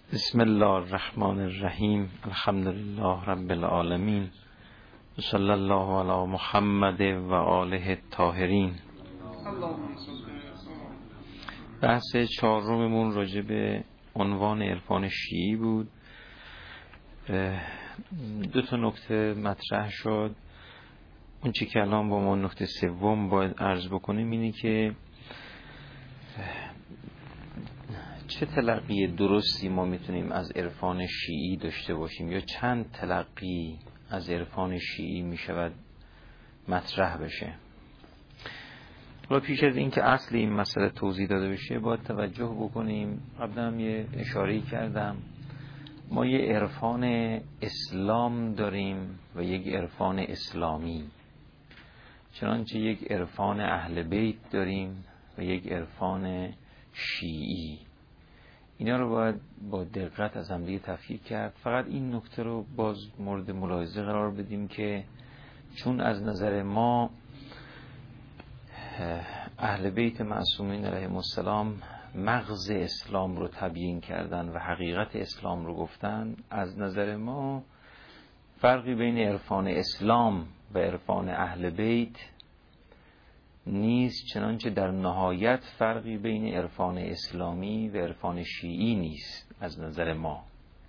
بسم الله الرحمن الرحیم. الحمد لله رب العالمین و صلی الله علی محمد و آله الطاهرین. بحث چهارممون راجع به عنوان عرفان شیعی بود. دو تا نکته مطرح شد. اون چی که الان با ما نکته سوم باید عرض بکنیم اینه که چه تلقی درستی ما میتونیم از عرفان شیعی داشته باشیم یا چند تلقی از عرفان شیعی میشود مطرح بشه. حالا پیش از این که اصل این مسئله توضیح داده بشه باید توجه بکنیم. قبلا هم یه اشاره‌ای کردم، ما یه عرفان اسلام داریم و یک عرفان اسلامی، چنانچه یک عرفان اهل بیت داریم و یک عرفان شیعی. اینا رو باید با دقت از هم دیگه تفکیک کرد. فقط این نکته رو باز مورد ملاحظه قرار بدیم که چون از نظر ما اهل بیت معصومین علیهم السلام مغز اسلام رو تبیین کردن و حقیقت اسلام رو گفتن، از نظر ما فرقی بین عرفان اسلام و عرفان اهل بیت نیست، چنانچه در نهایت فرقی بین عرفان اسلامی و عرفان شیعی نیست از نظر ما.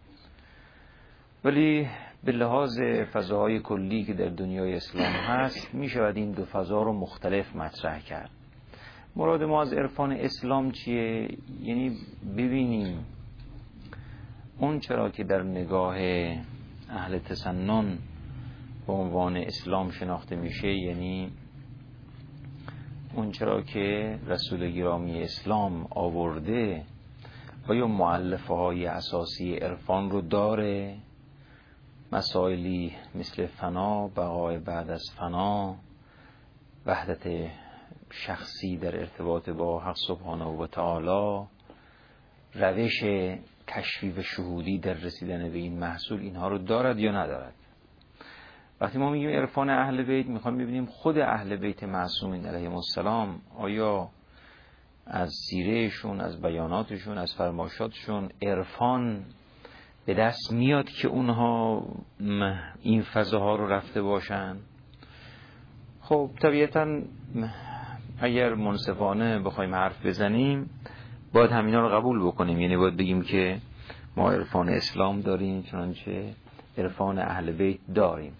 ولی به لحاظ فضاهای کلی که در دنیای اسلام هست می شود این دو فضا رو مختلف مطرح کرد. مراد ما از عرفان اسلام چیه؟ یعنی ببینیم اون چرا که در نگاه اهل تسنن به عنوان اسلام شناخته میشه، یعنی اون چرا که رسول گرامی اسلام آورده آیا مؤلفه های اساسی عرفان رو داره؟ مسائلی مثل فنا، بقای بعد از فنا، وحدت شخصی در ارتباط با حق سبحانه و تعالی، روش کشفی و شهودی در رسیدن به این محصول، اینها رو دارد یا ندارد؟ وقتی ما میگیم عرفان اهل بیت میخوایم ببینیم خود اهل بیت معصومین علیهم السلام آیا از سیرهشون، از بیاناتشون، از فرمایشاتشون عرفان به دست میاد که اونها این فضاها رو رفته باشن؟ خب طبیعتا اگر منصفانه بخوایم حرف بزنیم باید همینا رو قبول بکنیم، یعنی باید بگیم که ما عرفان اسلام داریم چنانچه عرفان اهل بیت داریم.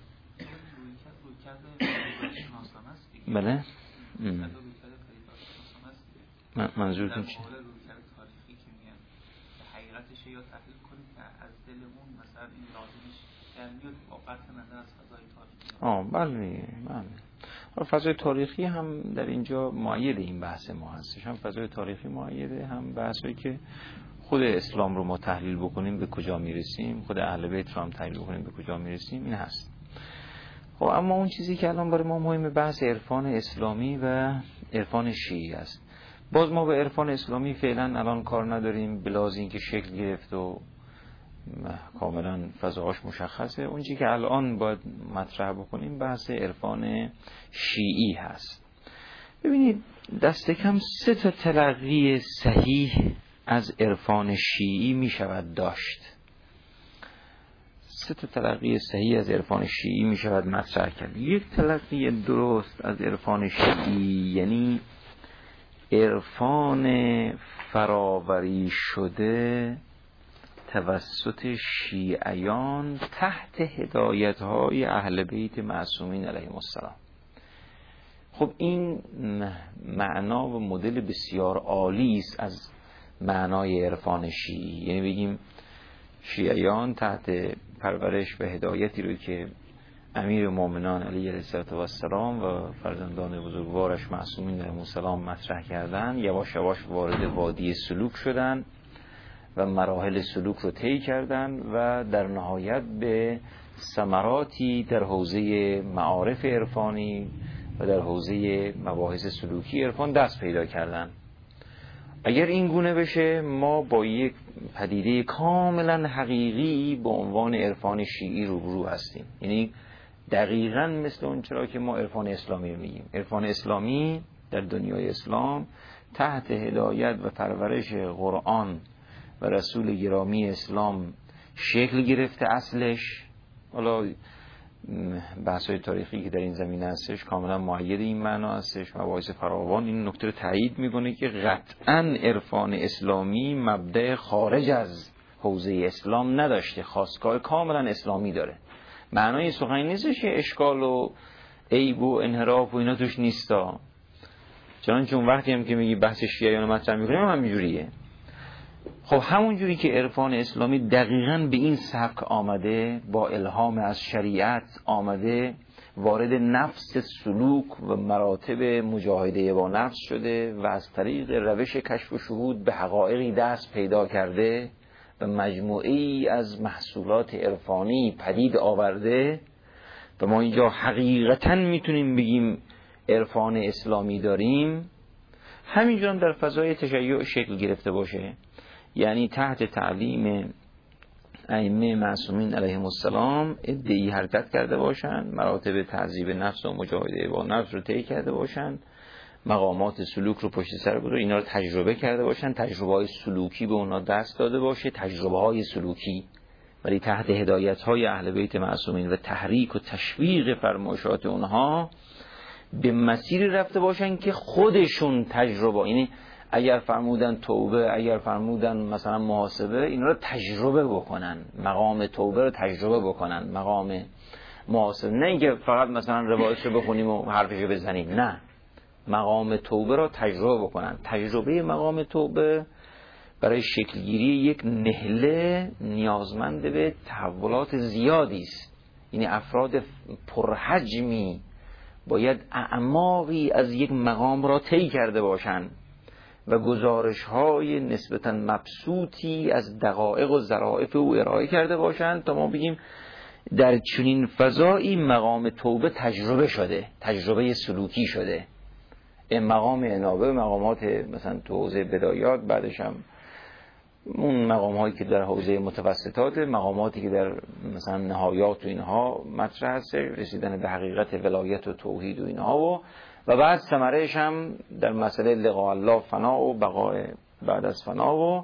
بله؟ منظورتون چیه؟ حقیقتش یا تحلیل کنید که از دلمون مثلا این لازمش در میاد با قطع نظر از فضای تاریخی. بله. فضای تاریخی هم در اینجا مؤید این بحث ما هستش، هم فضای تاریخی مؤیده، هم بحثی که خود اسلام رو ما تحلیل بکنیم به کجا میرسیم، خود اهل بیت رو هم تحلیل بکنیم به کجا میرسیم، این هست. خب اما اون چیزی که الان برای ما مهمه بحث عرفان اسلامی و عرفان شیعی است. باز ما به عرفان اسلامی فعلا الان کار نداریم، بلاز این که شکل گرفت و کاملا فضاهاش مشخصه. اون چیزی که الان باید مطرح بکنیم بحث عرفان شیعی هست. ببینید دست کم 3 تا تلقی صحیح از عرفان شیعی می شود داشت. 3 تا تلقی صحیح از عرفان شیعی می شود مطرح کرد. یک تلقی درست از عرفان شیعی یعنی عرفان فراوری شده توسط شیعیان تحت هدایت‌های اهل بیت معصومین علیهم السلام. خب این معنا و مدل بسیار عالی است از معنای عرفان شیعی، یعنی بگیم شیعیان تحت پرورش و هدایتی رو که امیر مومنان علیه السلام و فرزندان بزرگوارش معصومین علیهم السلام مطرح کردن، یواش یواش وارد وادی سلوک شدن و مراحل سلوک رو طی کردن و در نهایت به ثمراتی در حوزه معارف عرفانی و در حوزه مباحث سلوکی عرفان دست پیدا کردن. اگر این گونه بشه ما با یک پدیده کاملا حقیقی به عنوان عرفان شیعی روبرو هستیم، یعنی دقیقاً مثل اون چرا که ما عرفان اسلامی رو میگیم. عرفان اسلامی در دنیای اسلام تحت هدایت و پرورش قرآن و رسول گرامی اسلام شکل گرفته اصلش. حالا بحث‌های تاریخی که در این زمینه هستش کاملا مؤید این معنا هستش، مباحث فراوان این نکته رو تایید میکنه که قطعاً عرفان اسلامی مبدأ خارج از حوزه اسلام نداشته، خاستگاه کاملا اسلامی داره. معنای سخنی نیستش که اشکال و عیب و انحراف و اینا توش نیستا، چنانچه اون وقتی هم که میگی بحث شیعیان مطرح میکنیم همینجوریه. خب همون جوری که عرفان اسلامی دقیقاً به این سبک آمده، با الهام از شریعت آمده، وارد نفس سلوک و مراتب مجاهده با نفس شده و از طریق روش کشف و شهود به حقایقی دست پیدا کرده و مجموعه‌ای از محصولات عرفانی پدید آورده و ما اینجا حقیقتاً میتونیم بگیم عرفان اسلامی داریم. همینجور هم در فضای تشیع شکل گرفته باشه، یعنی تحت تعلیم ائمه معصومین علیهم السلام عده‌ای حرکت کرده باشند، مراتب تعذیب نفس و مجاهده با نفس رو طی کرده باشند، مقامات سلوک رو پشت سر بذاره، اینا رو تجربه کرده باشند، تجربه‌های سلوکی به اونا دست داده باشه، تجربه‌های سلوکی، ولی تحت هدایت‌های اهل بیت معصومین و تحریک و تشویق فرمایشات اونها به مسیری رفته باشن که خودشون تجربه، یعنی اگر فرمودن توبه، اگر فرمودن مثلا محاسبه، اینا رو تجربه بکنن، مقام توبه رو تجربه بکنن، مقام محاسبه، نه اینکه فقط مثلا روایت رو بخونیم و حرفش رو بزنیم، نه، مقام توبه رو تجربه بکنن. تجربه مقام توبه برای شکلگیری یک نهله نیازمند به تحولات زیادی است، یعنی افراد پرحجمی باید اعماقی از یک مقام را طی کرده باشند و گزارش‌های نسبتاً مبسوطی از دقایق و ظرافت او ارائه کرده باشند تا ما بگیم در چنین فضایی مقام توبه تجربه شده، تجربه سلوکی شده. این مقام انابه، مقامات مثلا تو حوزه بدایات، بعدش هم اون مقام هایی که در حوزه متوسطات، مقاماتی که در مثلا نهایات و اینها مطرح هست، رسیدن به حقیقت ولایت و توحید و اینها، و بعد ثمرهش هم در مسئله لقاء الله فنا و بقاء بعد از فنا و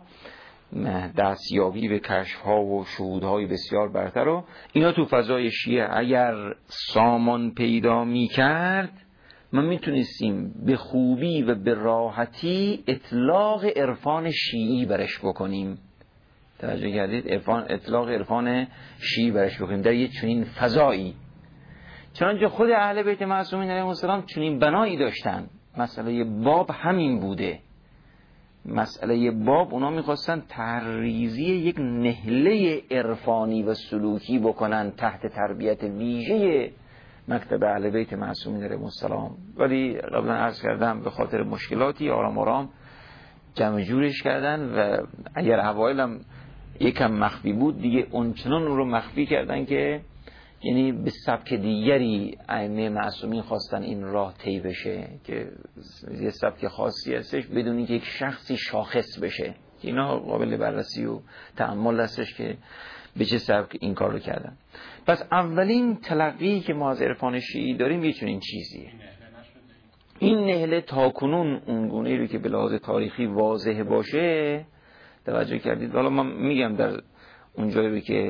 دستیابی به کشف ها و شهود های بسیار برتر و اینا تو فضای شیعه اگر سامان پیدا می کرد، ما میتونستیم به خوبی و به راحتی اطلاق عرفان شیعی برش بکنیم. توجه کردید؟ اطلاق عرفان شیعی برش بکنیم در یک چنین فضایی، چنانچه خود اهل بیت معصومین علیهم السلام چنین بنایی داشتن. مسئله باب همین بوده. مسئله باب اونا میخواستن تحریزی یک نهله عرفانی و سلوکی بکنن تحت تربیت ویژه مکتب اهل بیت معصومین علیهم السلام، ولی قبلا عرض کردم به خاطر مشکلاتی آرام آرام جمع جورش کردن و اگر اوایل هم یکم مخفی بود دیگه اونچنان رو مخفی کردن که یعنی به سبک دیگری ائمه معصومین خواستن این راه طی بشه که یه سبک خاصی هستش بدون اینکه یک شخصی شاخص بشه. اینا قابل بررسی و تأمل هستش که به چه سبک این کار رو کردن. پس اولین تلقی که ما از عرفان شیعی داریم یه چنین چیزیه. این نهله تاکنون اون گونه‌ای رو که به لحاظ تاریخی واضح باشه توجه کردید. حالا من میگم در اون جایی رو که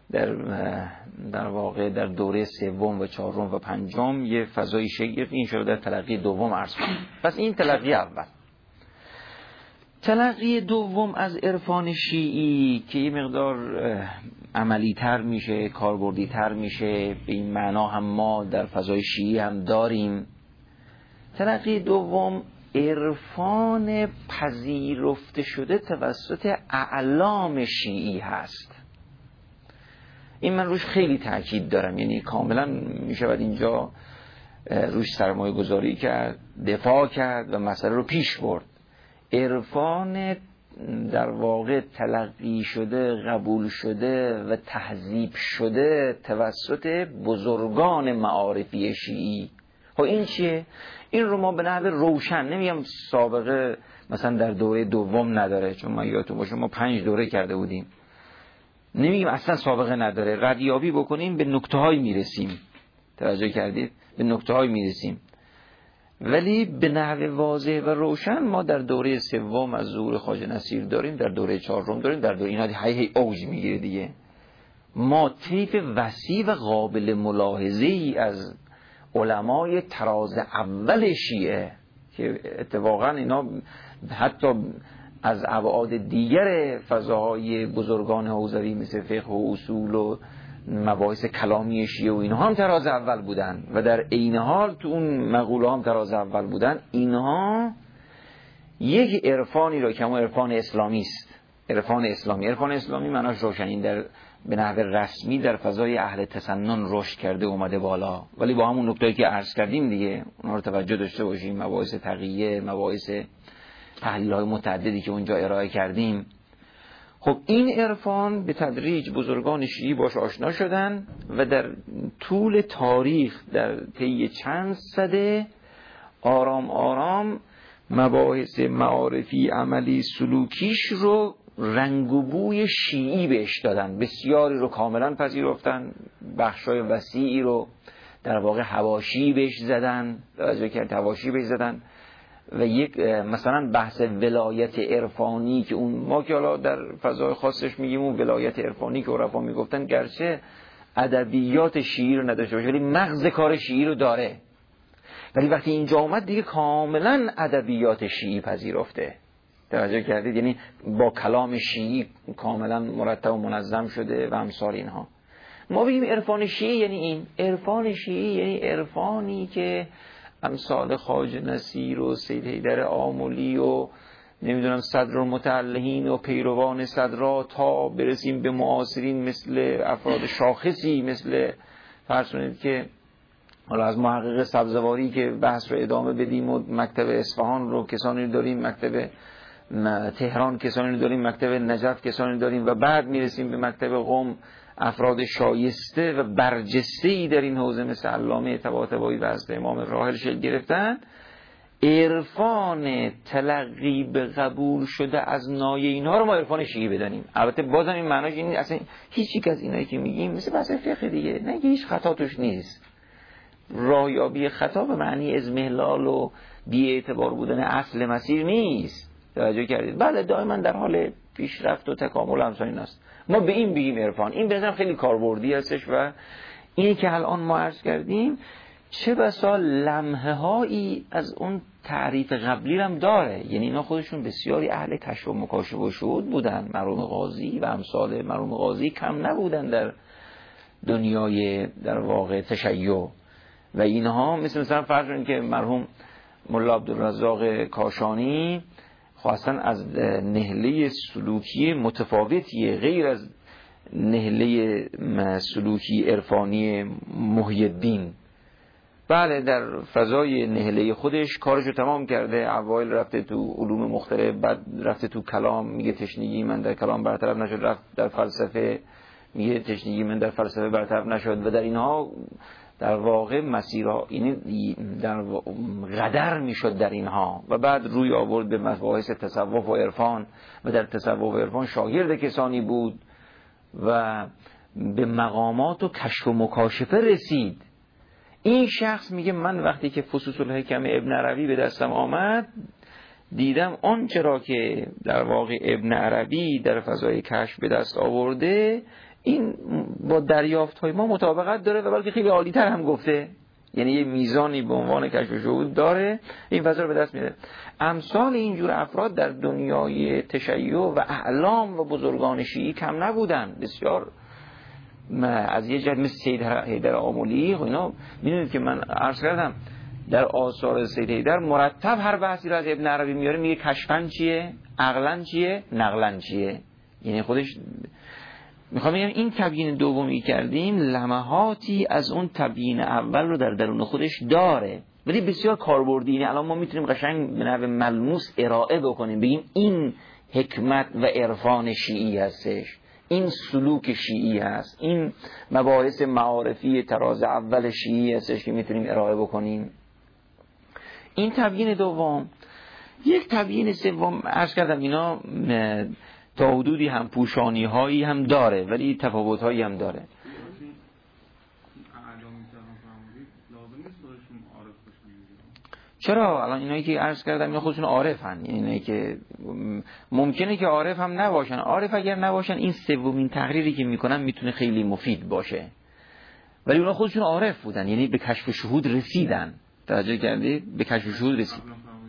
در واقع در دوره سوم و چهارم و پنجم یه فضای شگرف این شده در تلقی دوم عرض کنم. پس این تلقی اول. تلقی دوم از عرفان شیعی که یه مقدار عملی تر میشه، کاربردی تر میشه، به این معنا هم ما در فضای شیعی هم داریم. تلقی دوم عرفان پذیرفته شده توسط اعلام شیعی هست. این من روش خیلی تاکید دارم، یعنی کاملا میشود اینجا روش سرمایه گذاری کرد، دفاع کرد و مسئله رو پیش برد. عرفان در واقع تلقی شده، قبول شده و تهذیب شده توسط بزرگان معارفی شیعی. خب این چیه؟ این رو ما به نحو روشن، نمیگم سابقه مثلا در دوره دوم نداره، چون ما یادتون باشه ما 5 دوره کرده بودیم، نمیگیم اصلا سابقه نداره، ردیابی بکنیم به نکته های میرسیم. توجه کردید؟ به نکته های میرسیم. ولی به نحو واضح و روشن ما در دوره سوم از ظهور خواجه نصیر داریم، در دوره چهارم داریم، در دوره اینا هی اوج میگیره دیگه. ما طیف وسیع و قابل ملاحظه‌ای از علمای طراز اول شیعه که اتفاقا اینا حتی از ابعاد دیگر فضاهای بزرگان حوزوی مثل فقه و اصول و مباحث کلامی شیعه و اینها هم طراز اول بودن و در عین حال تو اون مقوله هم طراز اول بودن. اینها یک عرفانی را که همون عرفان اسلامی است، عرفان اسلامی معناش روشن، این در به نحو رسمی در فضای اهل تسنن رشد کرده اومده بالا، ولی با همون نکته‌ای که عرض کردیم دیگه اونها رو توجه داشته باشیم، مباحث تقیه، مباحث تحلیل‌های متعددی که اونجا ارائه کردیم. خب این عرفان به تدریج بزرگان شیعی باش آشنا شدن و در طول تاریخ در طی چند سده آرام آرام مباحث معارفی عملی سلوکیش رو رنگ و بوی شیعی بهش دادن، بسیاری رو کاملا پذیرفتن، بخشای وسیعی رو در واقع حواشی بهش زدن، حواشی بهش زدن و یک مثلا بحث ولایت عرفانی که اون ما که حالا در فضای خاصش میگیم اون ولایت عرفانی که عرفا میگفتن گرچه ادبیات شیعی رو نداشته باشه ولی مغز کار شیعی رو داره، ولی وقتی اینجا اومد دیگه کاملا ادبیات شیعی پذیرفته. توجه کردید؟ یعنی با کلام شیعی کاملا مرتب و منظم شده و امثال اینها. ما بگیم عرفان شیعی یعنی این عرفان شیعی یعنی عرفانی که امثال خواجه نصیر و سید حیدر آملی و نمیدونم صدر المتعلهین و پیروان صدرا تا برسیم به معاصرین مثل افراد شاخصی مثل فرض کنید که حالا از محقق سبزواری که بحث رو ادامه بدیم و مکتب اصفهان رو کسانی داریم، مکتب تهران کسانی داریم، مکتب نجف کسانی داریم و بعد میرسیم به مکتب قم افراد شایسته و برجسته‌ای در این حوزه مثل علامه طباطبایی و حضرت امام راحل شکل گرفتن. عرفان تلقی به قبول شده از نایه اینها رو ما عرفان شیعی بدانیم. البته بازم این معناش این اصلا هیچ یک از اینایی که میگیم مثل بحث فقه دیگه نه، هیچ خطا توش نیست. راهیابی خطا به معنی اضمحلال و بی اعتبار بودن اصل مسیر نیست. توجه کردید؟ بله دائما در حال پیشرفت و تکامل همسان این است. ما به این بگیم عرفان، این به نظرم خیلی کاربردی هستش و اینی که الان ما عرض کردیم چه بسا لمحه هایی از اون تعریف قبلی هم داره. یعنی اینا خودشون بسیاری اهل کشف و مکاشفه و شهود بودن، مرحوم قاضی و امثال مرحوم قاضی کم نبودن در دنیای در واقع تشیع و اینها مثلا فرض کنید که مرحوم ملا عبدالرزاق کاشانی خواستن از نهله سلوکی متفاوتیه غیر از نهله سلوکی عرفانی محی الدین. بله در فضای نهله خودش کارشو تمام کرده، اوایل رفته تو علوم مختلف، بعد رفته تو کلام، میگه تشنگی من در کلام برطرف نشد، رفت در فلسفه، میگه تشنگی من در فلسفه برطرف نشد و در اینها در واقع مسیرها این در قدر میشد در اینها و بعد روی آورد به مباحث تصوف و عرفان و در تصوف و عرفان شاگرد کسانی بود و به مقامات و کشف و مکاشفه رسید. این شخص میگه من وقتی که فصوص الحکم ابن عربی به دستم آمد دیدم آنچه را که در واقع ابن عربی در فضای کشف به دست آورده این با دریافت‌های ما مطابقت داره و بلکه خیلی عالی‌تر هم گفته، یعنی یه میزانی به عنوان کشف شهود داره، این فضا رو به دست میده. امثال اینجور افراد در دنیای تشیع و اعلام و بزرگان شیعی کم نبودن، بسیار از یه جهت مثل سید حیدر آملی. اینا میدونید که من عرض کردم در آثار سید حیدر مرتب هر بحثی رو از ابن عربی میاره، میگه کشفن چیه، عقلن چیه، نقلن چیه. یعنی خودش میخوام بگم این تبیین دومی کردیم لمحاتی از اون تبیین اول رو در درون خودش داره ولی بسیار کاربردی. یعنی الان ما میتونیم قشنگ به نحو ملموس ارائه بکنیم، بگیم این حکمت و عرفان شیعی هستش، این سلوک شیعی هست، این مباحث معارفی طراز اول شیعی هستش که میتونیم ارائه بکنیم. این تبیین دوم. یک تبیین سوم عرض کردم اینا تا حدودی هم پوشانی هایی هم داره ولی تفاوت هایی هم داره. چرا الان اینایی که عرض کردم اینا خودشون عارفن، اینایی که ممکنه که عارف هم نباشن. عارف اگر نباشن این سومین تقریری که میکنن میتونه خیلی مفید باشه، ولی اونا خودشون عارف بودن، یعنی به کشف شهود رسیدن. توجه کردید؟ به کشف شهود رسید.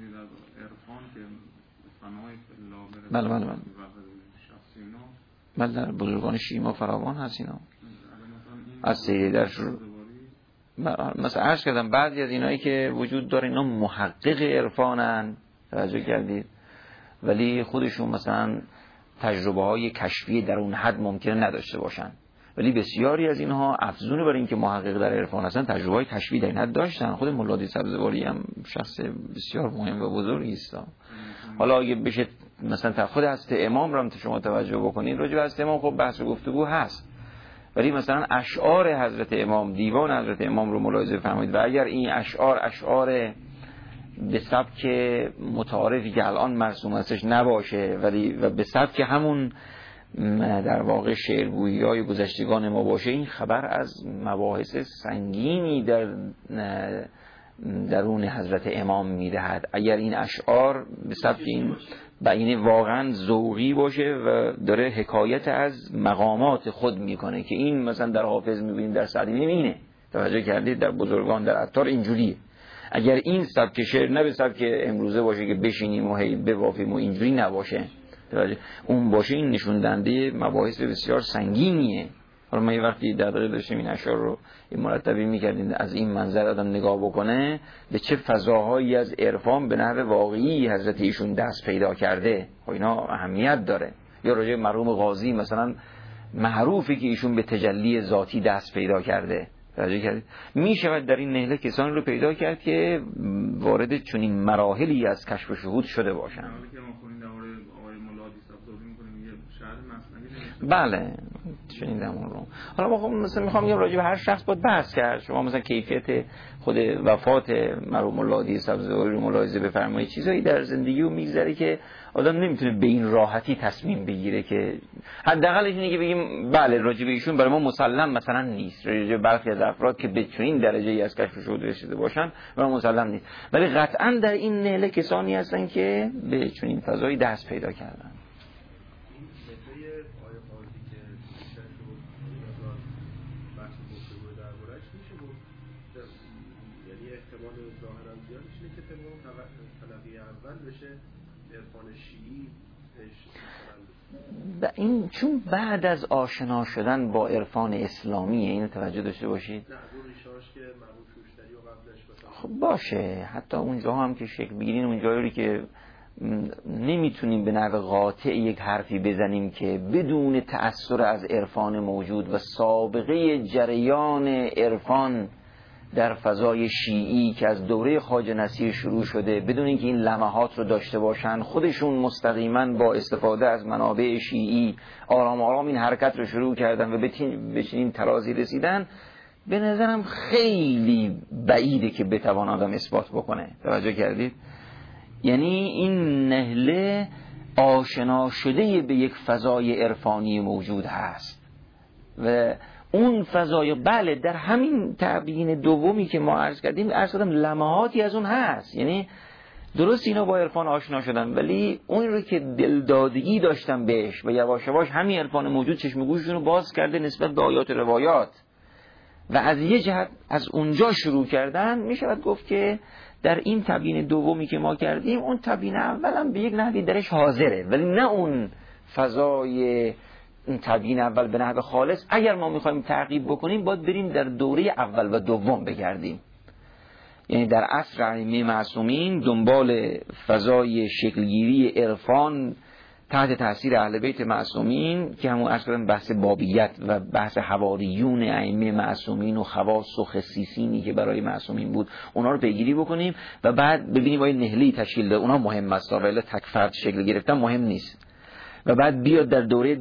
بله در بزرگان شیما فراوان هست اینا. از سیده در شروع مثلا عرض کردم بعضی از اینایی که وجود داره اینا محقق عرفانن، توجه کردید، ولی خودشون مثلا تجربه های کشفی در اون حد ممکنه نداشته باشن، ولی بسیاری از اینها افزون بر این که محقق در عرفان هستن تجربه های کشفی در این حد داشتن. خود مولادی سبزواری هم شخص بسیار مهم و بزرگی است. حالا اگه بشه مثلا خود هست امام رو شما توجه بکنید، راجع به هست امام خب بحث و گفتگو هست، ولی مثلا اشعار حضرت امام، دیوان حضرت امام رو ملاحظه فرمایید و اگر این اشعار به سبک متعارفی که الان مرسوم هستش نباشه، ولی و به سبک همون در واقع شعرگویی‌های گذشتگان ما باشه، این خبر از مباحث سنگینی در درون حضرت امام میدهد. اگر این اشعار به سبک این این واقعا ذوقی باشه و داره حکایت از مقامات خود میکنه که این مثلا در حافظ میبینیم، در سعدی میبینیم اینه، توجه کردید، در بزرگان در عطار اینجوریه. اگر این سبک شعر نه به سبک امروزه باشه که بشینیم و هی بوافیم و اینجوری نباشه، توجه اون باشه، این نشون دهنده مباحث بسیار سنگینیه. حالا ما یه وقتی در دقیقه داشتیم این اشعار رو این مرتبی میکردیم، از این منظر آدم نگاه بکنه به چه فضاهایی از عرفان به نحو واقعی حضرت ایشون دست پیدا کرده، اینا اهمیت داره. یا راجع مرحوم قاضی مثلا معروفه که ایشون به تجلی ذاتی دست پیدا کرده، توجه کردید. میشود در این نهله کسانی رو پیدا کرد که وارد چنین مراحلی از کشف و شهود شده باشن. بله شنیدم اون رو. حالا ما خب مثلا میخوام بگم راجع به هر شخص باید بحث کرد. شما مثلا کیفیت خود وفات مرحوم مولادی سبزواری رو ملاحظه بفرمایید، چیزایی در زندگی رو میگذره که آدم نمیتونه به این راحتی تصمیم بگیره که حداقلش اینه که بگیم بله راجع به ایشون برای ما مسلم مثلا نیست. راجع به برخی از افراد که به چنین درجه‌ای از کشف شهود رسیده باشن برای ما مسلم نیست، ولی قطعا در این نهله کسانی هستن که به چنین فضایی دست پیدا کردن. این چون بعد از آشنا شدن با عرفان اسلامیه، اینو توجه داشته باشید. خب باشه، حتی اونجا هم که شکل بگیرین، اونجایی که نمیتونیم به نحو قاطع یک حرفی بزنیم که بدون تأثیر از عرفان موجود و سابقه جریان عرفان در فضای شیعی که از دوره خواجه نصیر شروع شده، بدون اینکه این لمحات رو داشته باشن، خودشون مستقیما با استفاده از منابع شیعی آرام آرام این حرکت رو شروع کردن و به چنین ترازی رسیدن، به نظرم خیلی بعیده که بتوان آدم اثبات بکنه. توجه کردید؟ یعنی این نهله آشنا شده به یک فضای عرفانی موجود هست و اون فضای بله در همین تبیین دومی که ما عرض کردیم، عرض کردم لمحاتی از اون هست. یعنی درست اینا با عرفان آشنا شدن، ولی اون رو که دلدادگی داشتن بهش و یواش یواش همین عرفان موجود چشم گوششون رو باز کرده نسبت به آیات و روایات و از یه جهت از اونجا شروع کردن، میشود گفت که در این تبیین دومی که ما کردیم اون تبیین اولم به یک نحوی درش حاضره، ولی نه اون فضای این تبیین اول به نحو خالص. اگر ما میخوایم تعقیب بکنیم باید بریم در دوره اول و دوم بگردیم، یعنی در عصر ائمه معصومین دنبال فضای شکلگیری عرفان تحت تاثیر اهل بیت معصومین که همون اصلا بحث بابیت و بحث حواریون ائمه معصومین و خواص و خصیصینی که برای معصومین بود اونا رو پیگیری بکنیم و بعد ببینیم آیا نهلی تشکیل ده اونا مهم است ولی تک فرد شکل گرفتن مهم نیست. و بعد بیاد در دوره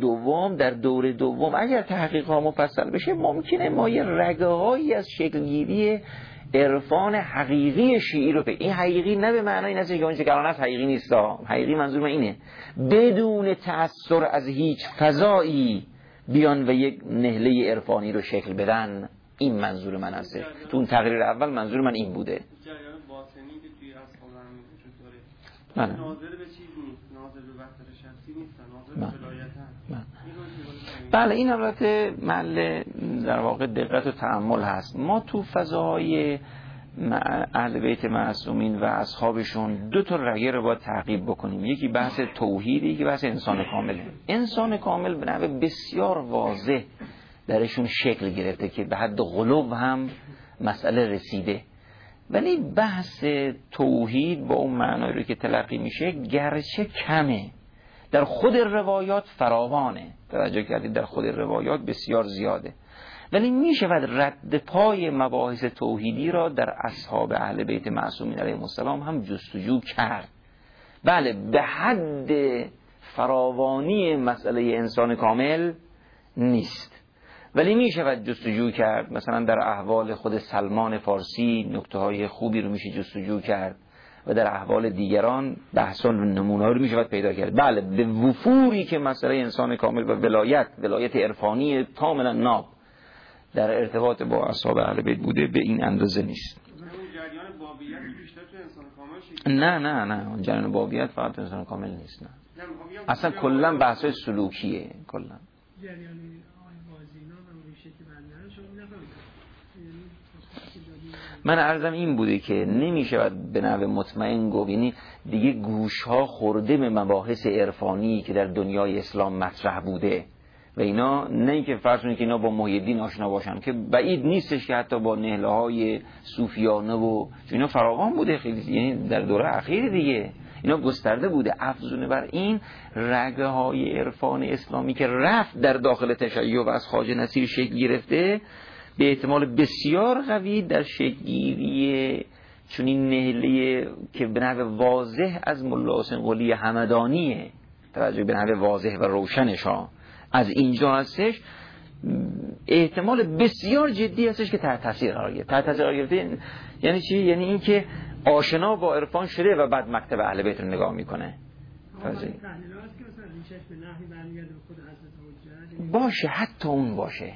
دوم اگر تحقیق ها مفصل بشه ممکنه ما یه رگه هایی از شکلگیری عرفان حقیقی شیعی رو این حقیقی نه به معنای این است که اون چه کلان است حقیقی نیست، حقیقی منظور من اینه بدون تأثیر از هیچ فضایی بیان و یک نهله عرفانی رو شکل بدن. این منظور من است. تو اون تقریر اول منظور من این بوده. جریان باطنی که توی عصر ناظر به چیز نیست، ناظر به وحدت شخصی نیست، ناظر به ولایتن. بله این البته محل در واقع دقت و تأمل هست. ما تو فضاهای اهل بیت معصومین و اصحابشون دو تا رگه رو باید تعقیب بکنیم. یکی بحث توحیدی، یکی بحث انسان کامله. انسان کامل به نحو بسیار واضح درشون شکل گرفته که به حد غلو هم مسئله رسیده، ولی بحث توحید با اون معنایی رو که تلقی میشه گرچه کمه، در خود روایات فراوانه، توجه کردید در خود روایات بسیار زیاده، ولی میشود رد پای مباحث توحیدی را در اصحاب اهل بیت معصومین علیهم السلام هم جستجو کرد. بله به حد فراوانی مسئله انسان کامل نیست، ولی میشود جستجو کرد. مثلا در احوال خود سلمان فارسی نکته های خوبی رو میشه جستجو کرد و در احوال دیگران بحثان و نمونه رو میشود پیدا کرد. بله به وفوری که مسئله انسان کامل و ولایت عرفانی کاملا ناب در ارتباط با اصحاب اهل بیت بوده به این اندازه نیست. اون جریان بابیت بیشتر تو انسان کامل شکل نه اون جریان بابیت فقط انسان کامل نیست. نه اصلا کلا بحث سلوکیه کلا. جریان آیوازینا و ریشه که بندن شما من عرضم این بوده که نمیشود به نحو مطمئن گفت، یعنی دیگه گوشها خورده به مباحث عرفانی که در دنیای اسلام مطرح بوده و اینا، نه اینکه فرض کنید که اینا با محی الدین آشنا باشن، که بعید نیستش که حتی با نهله‌های صوفیانه و اینا فراوان بوده خیلی، یعنی در دوره اخیر دیگه اینا گسترده بوده. افزونه بر این رگه های عرفان اسلامی که رفت در داخل تشیع و از خواجه نصیر شکل گرفته به احتمال بسیار قوی در شکل‌گیری چنین نهله که به نحو واضح از ملا حسین قلی همدانیه، توجه به نحو واضح و روشنش ها از اینجا هستش، احتمال بسیار جدی هستش که تحت تاثیر قرار گرفته. تحت تاثیر قرار گرفته یعنی چی؟ یعنی این که آشنا با عرفان شده و بعد مکتب اهل بیت رو نگاه میکنه. باشه حتی اون باشه،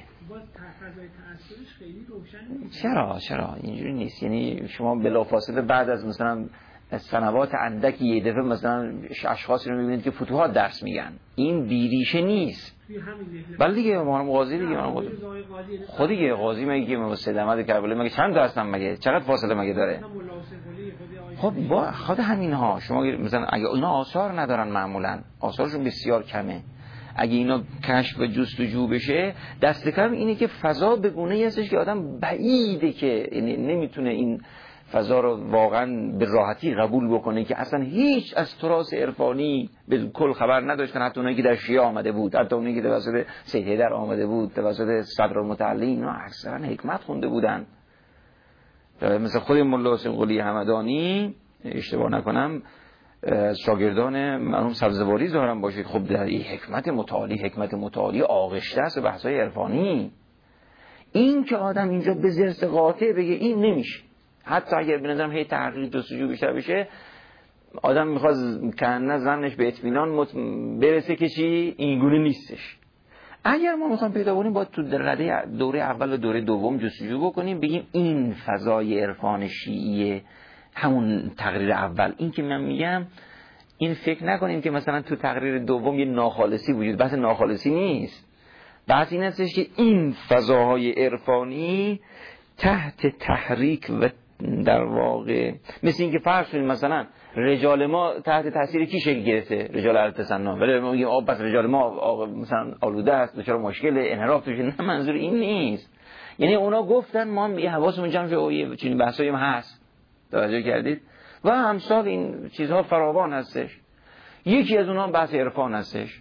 چرا اینجوری نیست. یعنی شما بلافاصله بعد از مثلا سنوات اندکی یه دفعه مثلا اشخاصی رو میبینید که فتوحات درس میگن، این بیریشه نیست. بله دیگه امام قاضی دیگه، خود دیگه قاضی مگه که سید احمد کربلایی مگه چند تا هستن، مگه چقدر فاصله مگه داره؟ خب با خود همین ها شما مثلا اگه اینا آثار ندارن، معمولا آثارشون بسیار کمه، اگه اینا کشف و جستجو بشه دست کم اینه که فضا به گونه‌ای هستش که آدم بعیده که نمیتونه این فضا رو واقعا به راحتی قبول بکنه که اصلا هیچ از تراث عرفانی به کل خبر نداشتن، حتی اونایی که در شیعه آمده بود، حتی اونایی که توسط سید حیدر آمده بود، توسط صدرالمتعلی، اینا اکثرا حکمت خونده بودن. مثل خود ملا حسین قلی همدانی اشتباه نکنم شاگردان مرحوم سبزواری ظاهرا باشه، خب در این حکمت متعالی آغشته است بحث‌های عرفانی. این که آدم اینجا به زرس قاطع بگه این نمیشه، حتی اگر به نظرم هی تحقیق جستجو بیشتر بشه آدم میخواد کنه زنش به اطمینان برسه که چی اینگونه نیستش. اگر ما مثلا پیدا کنیم باید تو دوره اول و دوره دوم جستجو بکنیم، بگیم این فضای عرفان شیعیه همون تقریر اول. این که من میگم این فکر نکنیم که مثلا تو تقریر دوم یه ناخالصی وجود، بحث ناخالصی نیست، بحث این هستش که این فضاهای عرفانی تحت تحریک و در واقع مثل این که فرض کنید مثلا رجال ما تحت تاثیر کی شکل گرفته؟ رجال اهل تسنن. ولی ما میگیم بس رجال ما مثلا آلوده است، دچار مشکل انحراف توشه. نه منظور این نیست، یعنی اونا گفتن ما هم یه حواسمون جمع شه و چنین بحثایی هم هست، توجه کردید؟ و همسال این چیزها فراوان هستش. یکی از اونها بحث عرفان هستش.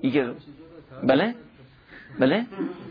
بله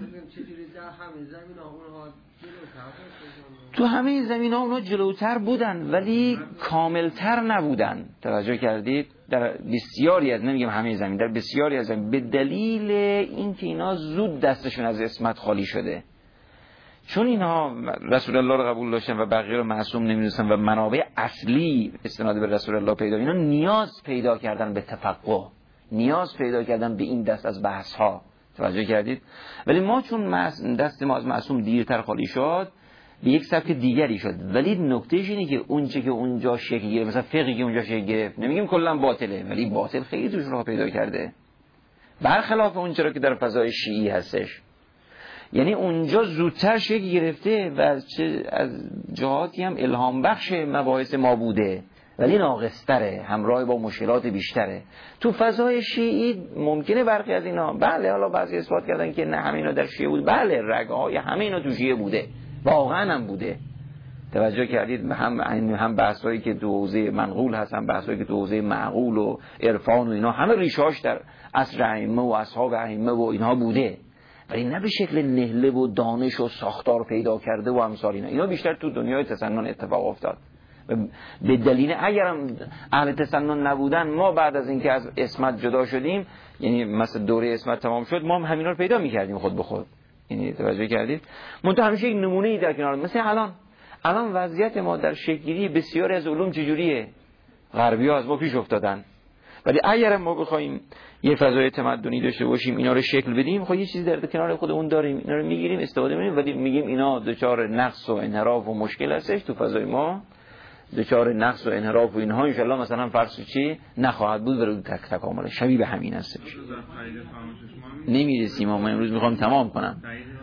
تو همه زمین ها اونا جلوتر بودن ولی کاملتر نبودن، توجه کردید؟ در بسیاری از، نمیگم همه زمین، در بسیاری از زمین، به دلیل اینکه اینا زود دستشون از عصمت خالی شده، چون اینها رسول الله رو قبول داشتن و بقیه رو معصوم نمیدونستن و منابع اصلی استناد به رسول الله پیدا، اینا نیاز پیدا کردن به تفقه، نیاز پیدا کردن به این دست از بحث ها، توجه کردید؟ ولی ما چون دست ما از معصوم دیرتر خالی شد به یک سبک دیگری شد. ولی نکتهش اینه که اونچه که اونجا شکل گرفت، مثلا فقهی که اونجا شکل گرفت، نمیگیم کلا باطله، ولی باطل خیلی توش راه پیدا کرده، برخلاف اون چرا که در فضای شیعی هستش. یعنی اونجا زودتر شکل گرفته و از جهاتی هم الهام بخش مباحث ما بوده، ولی ناقص‌تره، همراه با مشکلات بیشتره. تو فضای شیعی ممکنه برخی از اینا، بله حالا بعضی اثبات کردن که نه همه اینا در شیعه بود، بله رگ‌های همه اینا تو شیعه بوده، واقعا هم بوده. توجه کردید هم بحثایی که تو حوزه منقول هست، هم بحثایی که تو حوزه معقول و عرفان و اینا، همه ریشه‌اش در عصر ائمه و اصحاب ائمه و اینها بوده، ولی نه به شکل نهله و دانش و ساختار پیدا کرده و امثال اینا بیشتر تو دنیای تسنن اتفاق افتاد. به دلیل اگرم اهل تسنن نبودن، ما بعد از اینکه از اسمت جدا شدیم، یعنی مثلا دوره اسمت تمام شد، ما هم همینا رو پیدا می‌کردیم خود به خود. یعنی توجه کردید؟ منتها همیشه یک نمونه‌ای در کنار، مثلا الان وضعیت ما در شکل‌گیری بسیاری از علوم چجوریه؟ غربی‌ها از ما پیش افتادن. ولی اگر ما بخوایم یه فضای تمدنی داشته باشیم، اینا رو شکل بدیم، خب یه چیزی در کنار خودمون داریم، اینا رو میگیریم استفاده می‌کنیم، ولی میگیم اینا دچار نقص و انحراف و مشکل هستش تو فضای ما، دچار نقص و انحراف و اینها ان شاءالله مثلا فرض چی نخواهد بود، برای تکامل شبیه به همین هستش. نمیرسیم، ما امروز میخوام تمام کنم.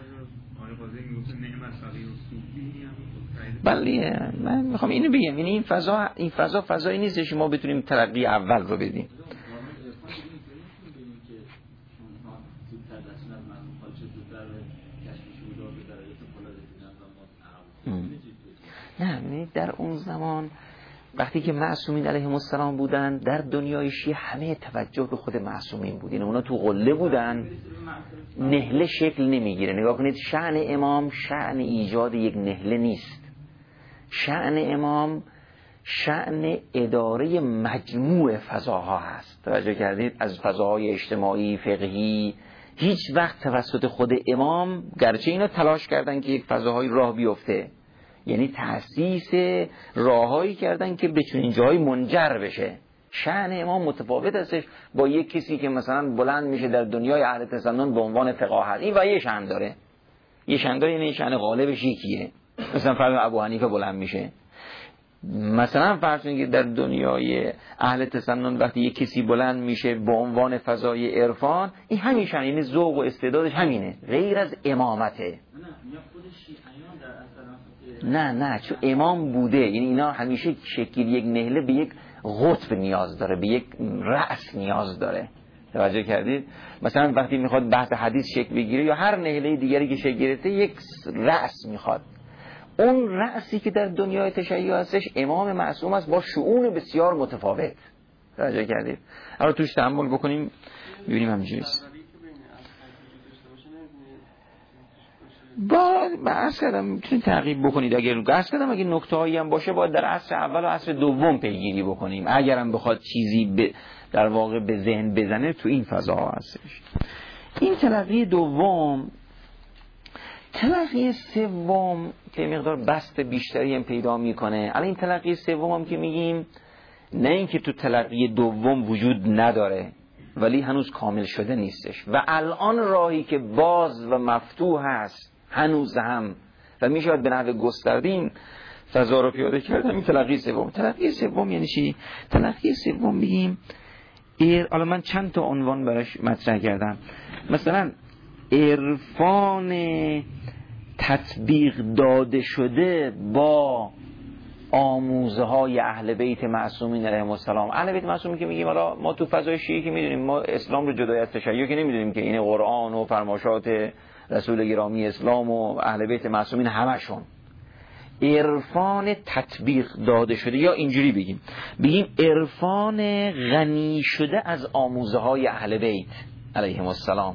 بله من میخوام اینو بگم، یعنی این فضا فضایی نیستش که ما بتونیم ترقی اول رو بدیم. نه در اون زمان وقتی که معصومین علیهم السلام بودن در دنیای شیعه، همه توجه به خود معصومین بود، یعنی اونا تو قله بودن، نهله شکل نمیگیره. نگاه کنید، شأن امام شأن ایجاد یک نهله نیست، شأن امام شأن اداره مجموع فضاها هست. توجه کردید؟ از فضاهای اجتماعی، فقهی، هیچ وقت توسط خود امام، گرچه اینا تلاش کردن که یک فضاهای راه بیفته، یعنی تأسیس راههایی کردن که به چنین جایی منجر بشه. شأن امام متفاوت هستش با یک کسی که مثلا بلند میشه در دنیای اهل تسنن به عنوان فقاهت، این و یه شأن داره، یعنی شأن غالبش یکیه. مثلا فرض ابو حنیفه بلند میشه، مثلا فرض کنید که در دنیای اهل تسنن وقتی یک کسی بلند میشه به عنوان فضای عرفان، این همین شأن، یعنی ذوق و استعدادش همینه، غیر از امامته. نه چون امام بوده، یعنی اینا همیشه شکل یک نهله به یک قطب نیاز داره، به یک رأس نیاز داره. توجه کردید؟ مثلا وقتی میخواد بحث حدیث شکل بگیره یا هر نهله دیگری که شکل گرفته، یک رأس میخواد. اون رأسی که در دنیای تشیع هستش امام معصوم است با شؤون بسیار متفاوت. توجه کردید؟ حالا توش تأمل بکنیم ببینیم همینجوریه. عرض کردم میتونید تعقیب بکنید، اگه نکته هایی هم باشه باید در عصر اول و عصر دوم پیگیری بکنیم، اگرم بخواد چیزی در واقع به ذهن بزنه تو این فضا هستش. این تلقی دوم. تلقی سوم که مقدار بست بیشتری هم پیدا میکنه. الان این تلقی سوم هم که میگیم، نه اینکه تو تلقی دوم وجود نداره، ولی هنوز کامل شده نیستش و الان راهی که باز و مفتوح هست هنوز هم و میشود به نحو گسترده این فضا رو پیاده کردن. این تلقی سوم. تلقی سوم یعنی چی؟ تلقی سوم میگیم حالا من چند تا عنوان براش مطرح کردم. مثلا عرفان تطبیق داده شده با آموزه های اهل بیت معصومین علیهم السلام. اهل بیت معصومین که میگیم، حالا ما تو فضای شیعی که میدونیم، ما اسلام رو جدای از تشیع که نمیدونیم که این قرآن و فرمایشات رسول گرامی اسلام و اهل بیت معصومین همشون عرفان تطبیق داده شده، یا اینجوری بگیم عرفان غنی شده از آموزه های اهل بیت علیهم السلام.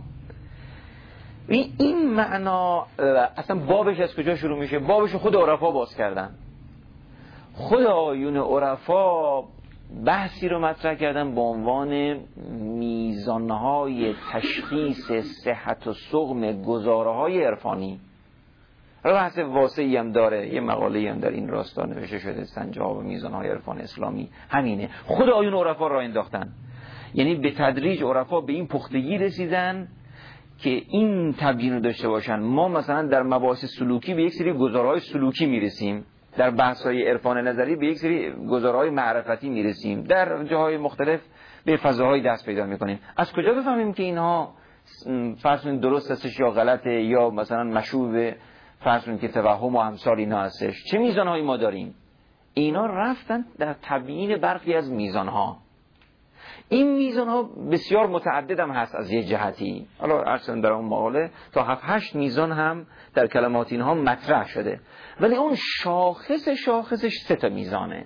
این معنا اصلا بابش از کجا شروع میشه؟ بابش خود عرفا باز کردن. خود آیون عرفا بحثی رو مطرح کردن به عنوان میزانهای تشخیص صحت و سقم گزاره‌های عرفانی. بحث واسعی هم داره، یه مقاله‌ای هم در این راستا نوشته شده، سنجاب میزانهای عرفان اسلامی. همینه، خود آیون عرفا را انداختن. یعنی به تدریج عرفا به این پختگی رسیدن که این تبیین رو داشته باشن. ما مثلا در مباحث سلوکی به یک سری گزارهای سلوکی میرسیم، در بحث‌های عرفان نظری به یک سری گزارهای معرفتی میرسیم، در جاهای مختلف به فضاهای دست پیدا میکنیم. از کجا بفهمیم که اینها فرض کنید درست هستش یا غلطه، یا مثلا مشوب فرض کنید که توهم و امثال اینا هستش؟ چه میزانهایی ما داریم؟ اینا رفتن در تبیین برخی از میزانها. این میزانها بسیار متعدد هم هست از یه جهتی. حالا اصلا در اون مقاله تا 7-8 میزان هم در کلمات اینها مطرح شده، ولی اون شاخصش 3 میزانه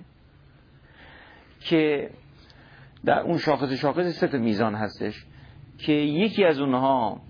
که در اون شاخص 3 میزان هستش که یکی از اونها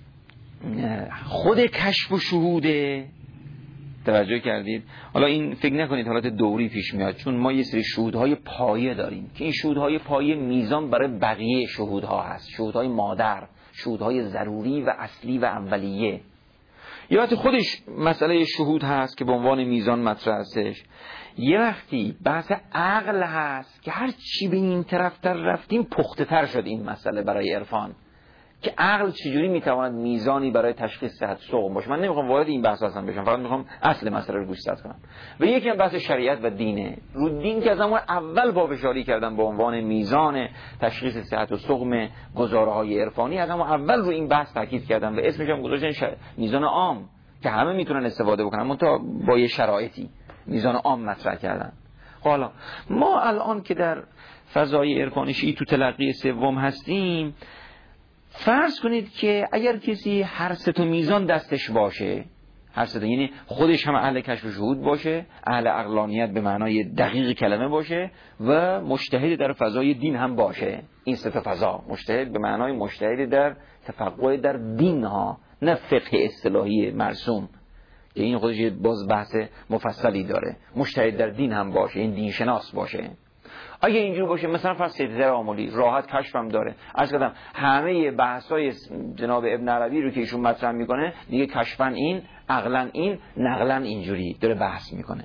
خود کشف و شهوده. توجه کردید؟ حالا این فکر نکنید حالت دوری پیش میاد، چون ما یه سری شهودهای پایه داریم که این شهودهای پایه میزان برای بقیه شهودها هست، شهودهای مادر، شهودهای ضروری و اصلی و اولیه. یه وقتی خودش مسئله شهود هست که به عنوان میزان مطرح هستش، یه وقتی بحث عقل هست که هر چی به این طرف تر رفتیم پخته تر شد این مسئله برای عرفان، که عقل چجوری میتواند میزانی برای تشخیص صحت سقم باشه. من نمیخوام وارد این بحث اصلا بشم، فقط میخوام اصل مسئله رو گوشزد کنم. و یکی هم بحث شریعت و دینه. رو دین که از همون اول پافشاری کردم به عنوان میزان تشخیص صحت و سقم گزاره‌های عرفانی، از همون اول رو این بحث تاکید کردم و اسمش هم گذاشتن میزان عام که همه میتونن استفاده بکنن، منتها با یه شرایطی میزان عام مطرح کردن. حالا ما الان که در فضای عرفانی شیعی تو تلقی سوم هستیم، فرض کنید که اگر کسی هر 3 میزان دستش باشه، هر 3 یعنی خودش هم اهل کشف و شهود باشه، اهل عقلانیت به معنای دقیق کلمه باشه و مجتهد در فضای دین هم باشه. این 3 فضا، مجتهد به معنای مجتهد در تفقه در دین ها، نه فقه اصطلاحی مرسوم که این خودش باز بحث مفصلی داره. مجتهد در دین هم باشه، این دین شناس باشه. اگه اینجور باشه مثلا فرض سیده عاملی راحت کشف هم داره. عرض کردم همه بحث‌های جناب ابن عربی رو که ایشون مطرح میکنه دیگه کشفاً این، عقلاً این، نقلاً اینجوری داره بحث میکنه.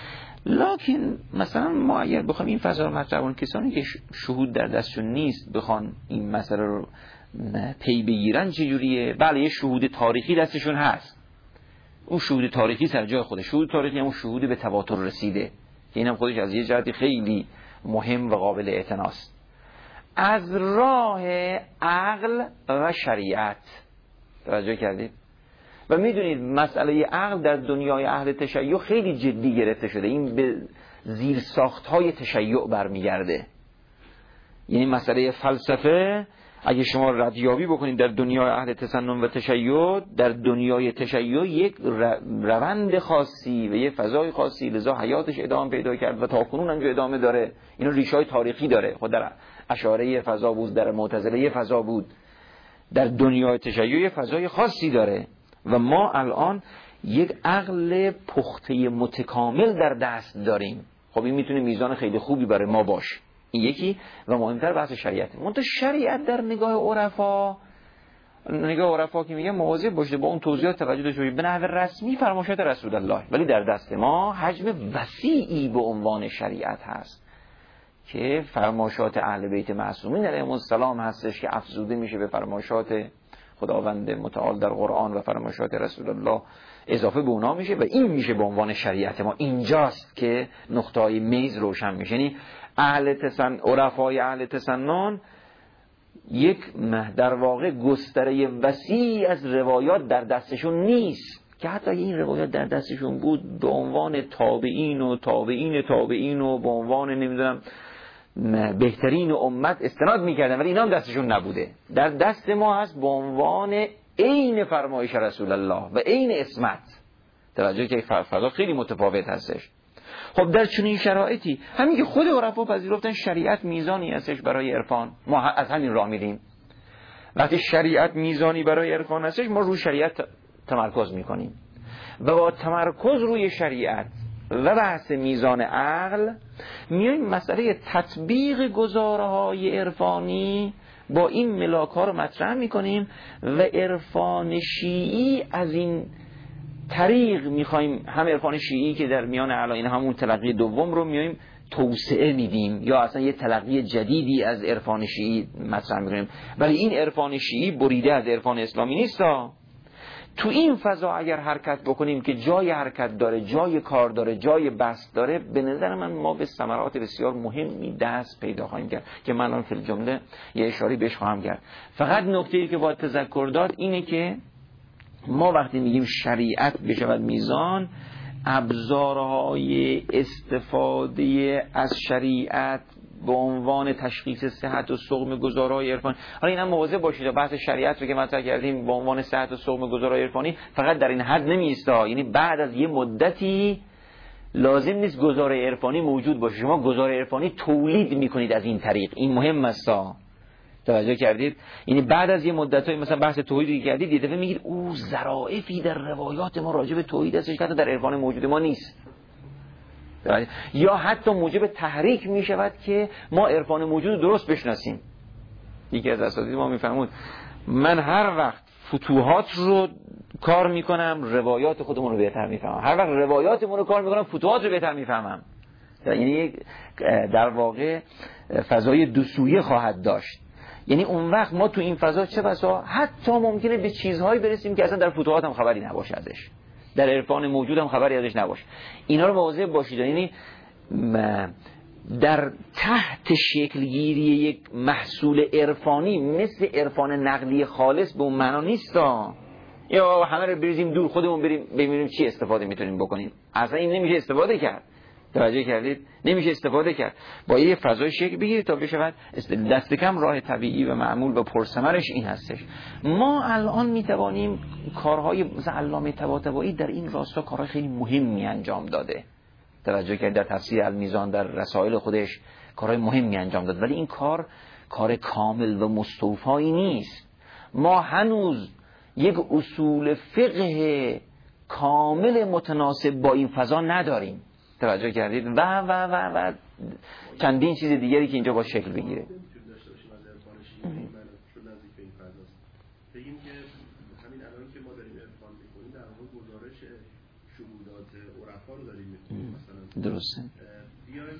لکن مثلا ما اگر بخوایم این فضا رو مطرح کنیم، کسانی که شهود در دستشون نیست بخوان این مسئله رو پی بگیرن چجوریه؟ بله یه شهود تاریخی دستشون هست، اون شهود تاریخی سر جای خودش. شهود تاریخی همون شهود به تواتر رسیده، این هم خودش از یه جهتی خیلی مهم و قابل اعتناست. از راه عقل و شریعت توجه کردید؟ و میدونید مسئله عقل در دنیای اهل تشیع خیلی جدی گرفته شده، این به زیر ساختهای تشیع برمیگرده. یعنی مسئله فلسفه اگه شما ردیابی بکنید در دنیای اهل تسنن و تشیع، در دنیای تشیع یک روند خاصی و یک فضای خاصی، لذا حیاتش ادامه پیدا کرد و تا کنون هم ادامه داره. اینا ریشه‌های تاریخی داره. خود در اشاعره فضا بود، در معتزله فضا بود، در دنیای تشیع فضای خاصی داره و ما الان یک عقل پخته متکامل در دست داریم. خب این میتونه میزان خیلی خوبی برای ما باشه. این یکی و مهمتر بحث شریعت. منتها شریعت در نگاه عرفا که میگه مواظب باشه با اون توضیحات توجه داشته باشید. به نحو رسمی فرمایشات رسول الله، ولی در دست ما حجم وسیعی به عنوان شریعت هست که فرمایشات اهل بیت معصومین علیهم السلام هستش که افزوده میشه به فرمایشات خداوند متعال در قرآن و فرمایشات رسول الله اضافه به اونا میشه و این میشه به عنوان شریعت ما. اینجاست که نقطه‌های میز روشن میشه. یعنی عرفای اهل تسنن یک در واقع گستره وسیع از روایات در دستشون نیست که حتی این روایات در دستشون بود به عنوان تابعین و تابعین تابعین و به عنوان نمیدونم بهترین امت استناد میکردن، ولی اینا هم دستشون نبوده. در دست ما هست به عنوان عین فرمایش رسول الله و عین اسمت. توجه که فضا خیلی متفاوت هستش. خب در چنین شرایطی همین که خود عرفا پذیرفتن شریعت میزانی هستش برای عرفان، ما از همین راه میریم. وقتی شریعت میزانی برای عرفان هستش ما روی شریعت تمرکز میکنیم و با تمرکز روی شریعت و بحث میزان عقل میایم مسئله تطبیق گزارهای عرفانی با این ملاک ها رو مطرح میکنیم و عرفان شیعی از این طریق میخوایم، هم عرفان شیعی که در میان علایین همون تلقی دوم رو میایم توسعه میدیم یا اصلا یه تلقی جدیدی از عرفان شیعی مطرح میکنیم، ولی این عرفان شیعی بریده از عرفان اسلامی نیست. تو این فضا اگر حرکت بکنیم که جای حرکت داره، جای کار داره، جای بحث داره، به نظر من ما به ثمرات بسیار مهمی دست پیدا خواهیم کرد که من الان فی الجمله یه اشاره بهش خواهم کرد. فقط نکته‌ای که باید تذکر داد اینه که ما وقتی میگیم شریعت بشود میزان، ابزارهای استفاده از شریعت به عنوان تشخیص صحت و سقم گزارهای عرفانی، حالا اینا مواظب باشید بحث شریعت رو که مطرح کردیم به عنوان صحت و سقم گزارهای عرفانی فقط در این حد نمیسته، یعنی بعد از یه مدتی لازم نیست گزاره عرفانی موجود باشه، شما گزاره عرفانی تولید میکنید از این طریق، این مهم است. توجه کردید؟ یعنی بعد از یه مدتایی مثلا بحث توحیدی کردید یه دفعه میگید او ظرافی در روایات ما راجع به توحید هستش که در عرفان موجود ما نیست، یا حتی موجب تحریک می شود که ما عرفان موجود درست بشناسیم. یکی از اساتید ما میفرمود من هر وقت فتوحات رو کار میکنم روایات خودمون رو بهتر میفهمم، هر وقت روایاتمون رو کار میکنم فتوحات رو بهتر میفهمم. یعنی در واقع فضای دو سویه خواهد داشت. یعنی اون وقت ما تو این فضا چه بسا حتی ممکنه به چیزهایی برسیم که اصلا در فتوحات هم خبری نباشه ازش، در عرفان موجود هم خبری ازش نباشه. اینا رو مواظب باشید. یعنی در تحت شکلگیری یک محصول عرفانی مثل عرفان نقلی خالص به اون معنا نیست یا همه رو بریزیم دور خودمون بریم ببینیم چی استفاده میتونیم بکنیم. اصلا این نمیشه استفاده کرد. توجه کردید؟ نمیشه استفاده کرد. با یه فضای شکل بگیرید تا بشود دست کم راه طبیعی و معمول و پرثمرش این هستش. ما الان میتوانیم کارهای مثل علامه طباطبایی در این راستا کارهای خیلی مهمی انجام داده. توجه کردید؟ در تفسیر المیزان در رسائل خودش کارهای مهمی انجام داد، ولی این کار کامل و مستوفایی نیست. ما هنوز یک اصول فقه کامل متناسب با این فضا نداریم. توجه کردید؟ و چندین چیز دیگری که اینجا با شکل بگیره. بگیم که همین الان که ما داریم عرفان میکنیم در واقع گزارش شهودات عرفا رو داریم میکنیم. مثلا درسته. بیایم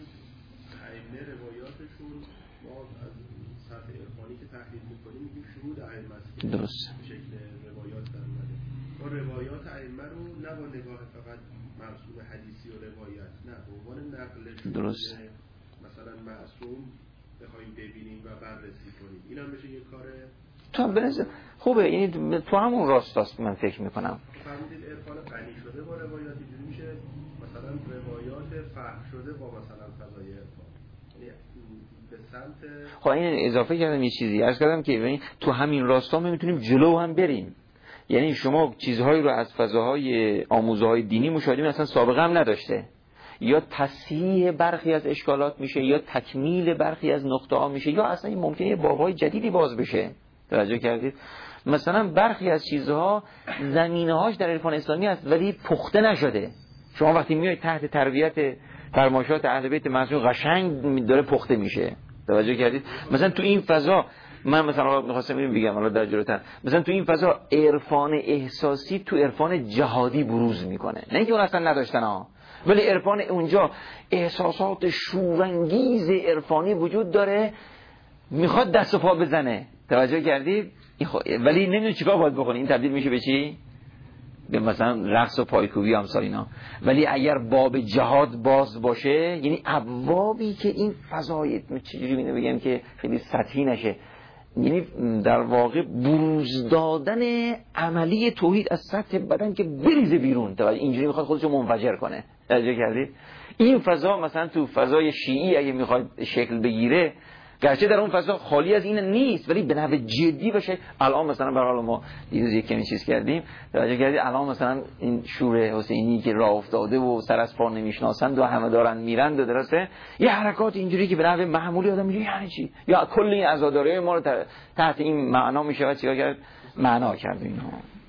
ائمه روایاتشون ما از سطح عرفانی که تحلیل میکنیم میگیم شهود ائمه است. درسته. به شکل روایات در اومده. ما روایات ائمه رو نه با نگاه فقط مرسوم حدیثی و روایت، نه به عنوان نقل درست مثلا معصوم بخوایم ببینیم و بررسی کنیم. اینم میشه یه کار تو بنظر خوبه. یعنی تو همون راستاست من فکر میکنم. فرمودید عرفان غنی شده با روایات اینجوری میشه مثلا روایات فهم شده با مثلا فضای عرفان، یعنی به سمت خب این اضافه کردم یه چیزی عرض کردم که یعنی تو همین راستا ما میتونیم جلو هم بریم. یعنی شما چیزهایی رو از فضاهای آموزهای دینی مشاهده اصلا سابقه هم نداشته، یا تصحیح برخی از اشکالات میشه یا تکمیل برخی از نقطه ها میشه، یا اصلا ممکنه یه بابهای جدیدی باز بشه. توجه کردید؟ مثلا برخی از چیزها زمینه‌هاش در عرفان اسلامی هست ولی پخته نشده. شما وقتی میایید تحت تربیت فرمایشات اهل بیت معصوم قشنگ داره پخته میشه. توجه کردید؟ مثلا تو این فضا من مثلا می‌خواستم اینو بگم حالا در جلوتر، مثلا تو این فضا عرفان احساسی تو عرفان جهادی بروز میکنه، نه اینکه اون اصلا نداشتن ولی عرفان اونجا احساسات شورانگیز عرفانی وجود داره، میخواد دست و پا بزنه. توجه کردید؟ ولی نمیدونه چیکار باید بکنه. این تبدیل میشه به چی؟ به مثلا رقص و پایکوبی امثال اینا. ولی اگر باب جهاد باز باشه، یعنی ابوابی که این فضای چجوری اینو بگم که خیلی سطحی نشه، یعنی در واقع بروز دادن عملی توحید از سطح بدن که بریزه بیرون. توجه اینجوری میخواد خودشو منفجر کنه. توجه کردید؟ این فضا مثلا تو فضای شیعی اگه میخواد شکل بگیره، گرچه در اون فضا خالی از این نیست ولی به نحو جدی بشه. الان مثلا برای ما یک کمی چیز کردیم، توجه کردید؟ الان مثلا این شور حسینی که راه افتاده و سر از پا نمیشناسند و همه دارن میرند و درسته یه حرکات اینجوری که به نحو معمولی آدم میگه یعنی چی، یا کل این عزاداری ما رو تحت این معنا میشه چیکار کرد؟ معنا کرد اینا.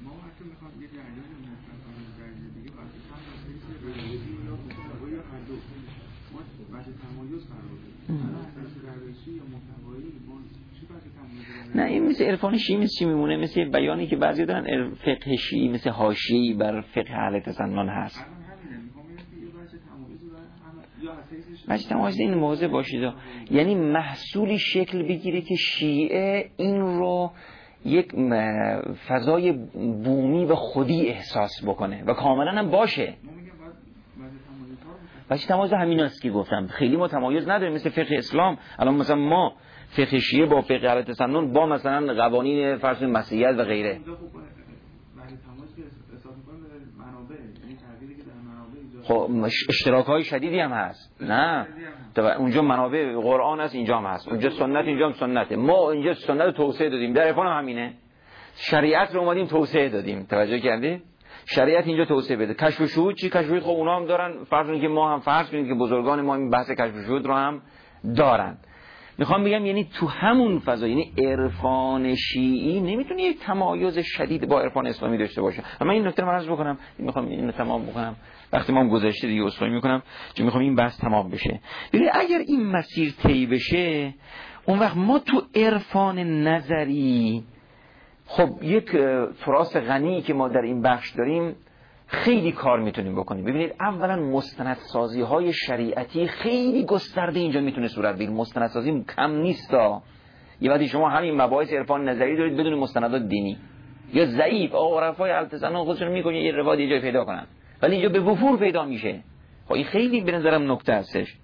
نه این مثل عرفان شیعی مثل چی میمونه؟ مثل بیانی که بعضی دارن فقه شیعی مثل حاشیه‌ای بر فقه اهل تسنن هست. مجید تمایز این موضوع باشید، یعنی محصولی شکل بگیره که شیعه این رو یک فضای بومی و خودی احساس بکنه و کاملا هم باشه. مجید تمایز همین است که گفتم، خیلی ما تمایز نداریم مثل فقه اسلام. الان مثلا ما فقه شیعه با فقه اهل تسنن با مثلا قوانین فرض مسیحیت و غیره خب اشتراک‌های شدیدی هم هست. نه اونجا منابع قرآن هست، اینجا هم هست، اونجا سنت، اینجا هم سنته. ما اینجا سنت رو توسعه دادیم، در عرفان هم همینه. شریعت رو اومدیم توسعه دادیم، توجه کردی؟ شریعت اینجا توسعه بده. کشف و شهود چی؟ کشف و شهود خب اونا هم دارن، فرض کنید که ما هم فرض کنید که بزرگان ما این بحث کشف و شهود رو هم دارن. میخوام بگم یعنی تو همون فضا، یعنی عرفان شیعی نمیتونه یک تمایز شدید با عرفان اسلامی داشته باشه. من این نکته رو عرض بکنم، میخوام اینو تمام بکنم، وقتی ما گذشته دیگه اصلاحی میکنم چون میخوام این بحث تمام بشه. ببین اگر این مسیر طی بشه، اون وقت ما تو عرفان نظری خب یک تراث غنی که ما در این بخش داریم خیلی کار میتونیم بکنیم. ببینید اولا مستندسازی های شریعتی خیلی گسترده اینجا میتونه صورت بگیره. مستندسازی کم نیستا. یه وقتی شما همین مباحث عرفان نظری دارید بدون مستندات دینی یا ضعیف، عرفای التزام خودشون میکنن یه روایت یه جای پیدا کنن، ولی اینجا به وفور پیدا میشه. خب این خیلی به نظرم نکته هستش.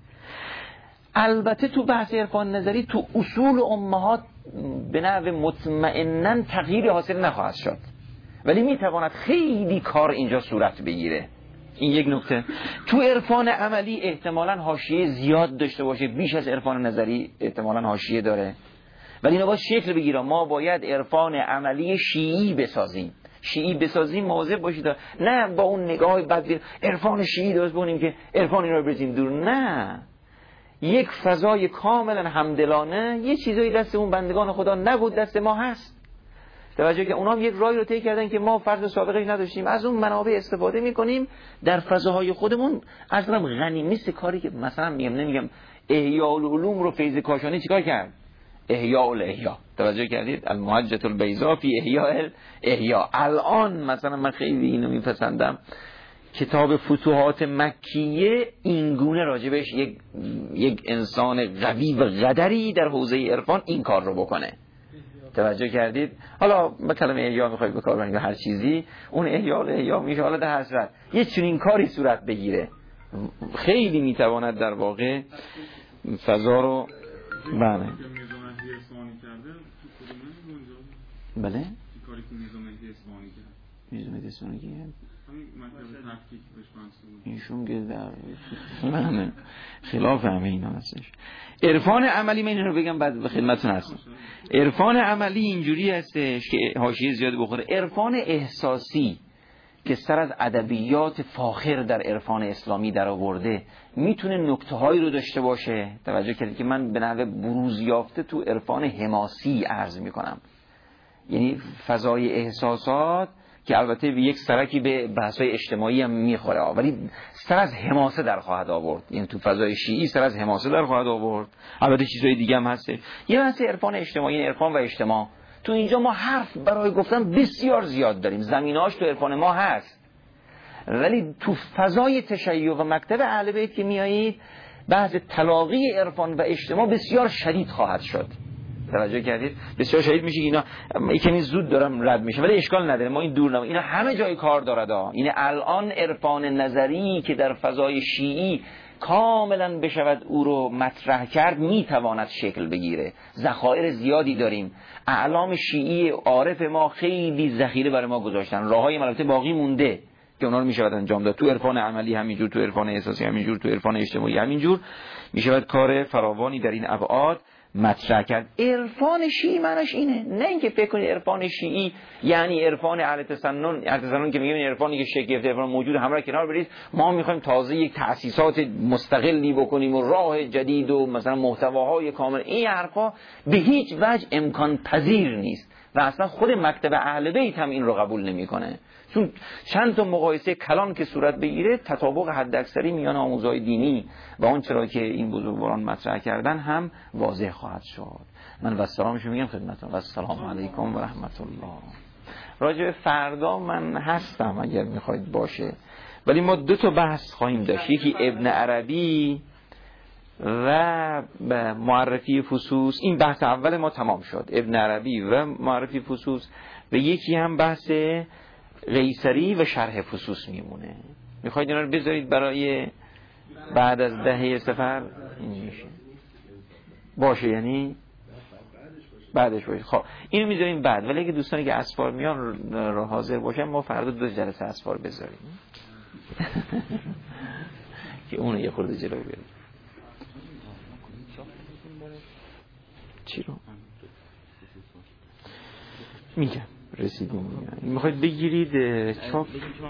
البته تو بحث عرفان نظری تو اصول امهات به نحو مطمئناً تغییری حاصل نخواهد شد، ولی میتواند خیلی کار اینجا صورت بگیره. این یک نکته. تو عرفان عملی احتمالاً حاشیه زیاد داشته باشه، بیش از عرفان نظری احتمالاً حاشیه داره، ولی اینا باید شکل بگیره. ما باید عرفان عملی شیعی بسازیم. مواظب باشید نه با اون نگاه بد عرفان شیعی درست بکنیم که عرفان اینا رو بزنیم دور. نه، یک فضای کاملا همدلانه، یه چیزایی دست اون بندگان خدا نبود دست ما هست. توجه که اونا هم یک راهی رو طی کردن که ما فرض سابقه نداشتیم، از اون منابع استفاده میکنیم در فضاهای خودمون. اصلا غنی مثل کاری که مثلا نمیگم احیاء العلوم رو فیض کاشانی چیکار کرد؟ احیاء الاحیاء. توجه کردید؟ المحجة البیضاء فی احیاء الاحیاء. الان مثلا من خیلی اینو میپسندم، کتاب فتوحات مکیه اینگونه راجبش یک انسان قوی و قدری در حوزه عرفان این کار رو بکنه. توجه کردید؟ حالا با کلمه احیا میخواید به کار ببرید هر چیزی، اون احیا میشه حالا در حضرت یه چنین کاری صورت بگیره، خیلی میتواند در واقع فضا رو بله بله کاری که نظام اصفهانی کرد. نظام اصفهانی کرد ایشون که در خلاف همه اینا هستش. عرفان عملی، من این رو بگم بعد به خدمتتون هستم. عرفان عملی اینجوری هستش که حاشیه زیاد بخوره. عرفان احساسی که سر از ادبیات فاخر در عرفان اسلامی در آورده میتونه نکته‌هایی رو داشته باشه. توجه کردید که من به نحو بروز یافته تو عرفان حماسی عرض میکنم، یعنی فضای احساسات که البته به یک سرکی به بحث‌های اجتماعی هم میخوره، ولی سر از حماسه در خواهد آورد. یعنی تو فضای شیعی سر از حماسه در خواهد آورد. البته چیزهای دیگه هم هست. یه بحث عرفان اجتماعی، یعنی عرفان و اجتماع. تو اینجا ما حرف برای گفتن بسیار زیاد داریم، زمینه‌اش تو عرفان ما هست، ولی تو فضای تشیع و مکتب اهل بیت که میایید بحث تلاقی عرفان و اجتماع بسیار شدید خواهد شد. توجه کردید؟ بسیار شدید میشه. اینا کمی زود دارم رد میشه، ولی اشکال نداره، ما این دور نمون. اینا همه جای کار دارد. این الان عرفان نظری که در فضای شیعی کاملا بشود او رو مطرح کرد میتواند شکل بگیره. ذخایر زیادی داریم. اعلام شیعی عارف ما خیلی ذخیره برای ما گذاشتن. راههای البته باقی مونده که اونا رو میشود انجام داد. تو عرفان عملی همینجور، تو عرفان احساسی همینجور، تو عرفان اجتماعی همینجور میشود کار فراوانی در این ابعاد مطرح کرد. عرفان شیعی معناش اینه، نه اینکه فکر کنید عرفان شیعی یعنی عرفان اهل تسنن که میگن عرفانی که شکل گرفته عرفان موجود همراه کنار برید ما میخوایم تازه یک تأسیسات مستقلی بکنیم و راه جدید و مثلا محتواهای کامل. این حرفا به هیچ وجه امکان پذیر نیست و اصلا خود مکتب اهل بیت هم این رو قبول نمیکنه، چون چند تا مقایسه کلان که صورت بگیره تطابق حداکثری میان آموزهای دینی و اون چرا که این بزرگواران مطرح کردن هم واضح خواهد شد. من و سلامشو میگم خدمتتون و السلام علیکم و رحمت الله. راجع به فردا من هستم اگر میخواید باشه، ولی ما 2 تا بحث خواهیم داشت. یکی ابن عربی و معرفی فصوص. این بحث اول ما تمام شد، ابن عربی و معرفی فصوص، و یکی هم بحث قیصری و شرح فصوص میمونه. میخواید اینا رو بذارید برای بعد از دهه صفر؟ این میشه باشه، یعنی بعدش باشه. خب اینو میذاریم بعد، ولی اگه دوستانی که اسفار میان رو حاضر باشن ما فردا 2 جلسه اسفار بذاریم که اونو یه خورده جلو بریم. چی رو میگم رسیدیم. میخواید بگیرید چاپ؟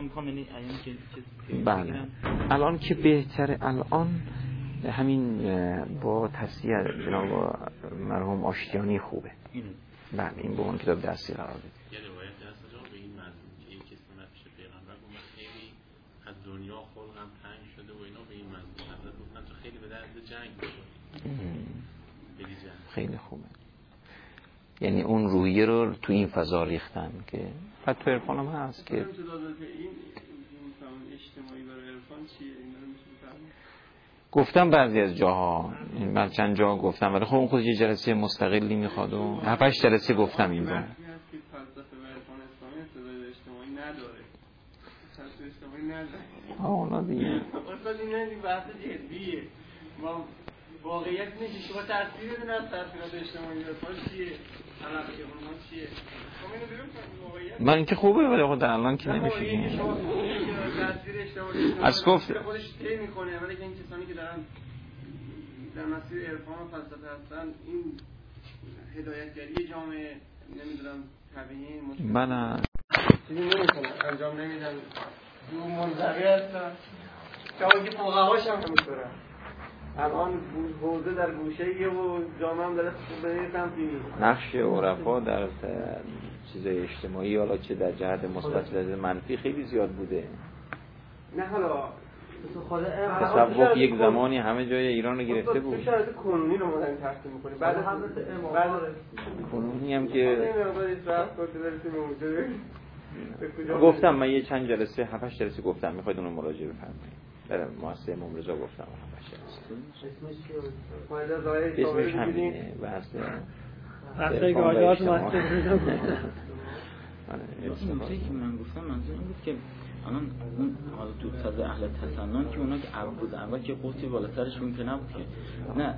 بله الان که بهتره، الان همین با تصحیح جناب مرحوم آشتیانی خوبه. بله این به اون کتاب دستی قرار بده. یه روایت هست به این مضمون که این کسی اومد پیش پیغمبر گفت خیلی از دنیا خلقم تنگ شده و اینا، به این مضمون حضرت گفتن تو خیلی به درد جنگ بخوری. خیلی خوبه. یعنی اون روحیه رو تو این فضا ریختن که حتی تو عرفان هم هست که این اجتماعی برای عرفان چیه؟ این رو میشه گفتم بعضی از جاها، من چند جا گفتم، ولی خب اون خود یه جلسه مستقلی میخواد و 7-8 جلسه گفتم این رو. فلسفه و عرفان اسلامی ابتدای اجتماعی نداره. فلسفه اجتماعی نداره. اونا دیگه. اصلا این بحث جدیه. ما واقعیت نیست شما تاثیر بدون از تاثیرات اجتماعی عرفان چیه؟ علاقه اونها چیه؟ شما اینو بیرون کنید واقعیت. من که خوبه ولی خود الان که نمیشه. تاثیر اجتماعی از گفت خودش طی میکنه، ولی این کسانی که دارن در مسیر عرفان و فلسفه هستن این هدایتگری جامعه نمیدونم طبیعی من چیزی نمیکنن، انجام نمیدن، دو منزوی هستن که که فقهاش هم همینطورن. الان حوزه در گوشه یه و جامعه هم داره به سمتی نقش عرفا در چیزای اجتماعی، حالا چه در جهت مثبت یا منفی، خیلی زیاد بوده. نه حالا تصوف یک زمانی همه جای ایران رو گرفته بود. شرایط کنونی رو ما داریم تحصیل می‌کنیم. بعد کنونی هم که گفتم من یه چند جلسه 7-8 جلسه گفتم، میخواید اونو مراجعه بفرمایید. در مؤسسه امام رضا گفتم 7-8 جلسه. اسمش همینه، بحث که آجات مؤسسه رضا این نکته که من گفتم منظور این بود که الان اون حالا تو فضای اهل تسنن که اونا که اول که قوتی بالاترش ممکن نبود که نه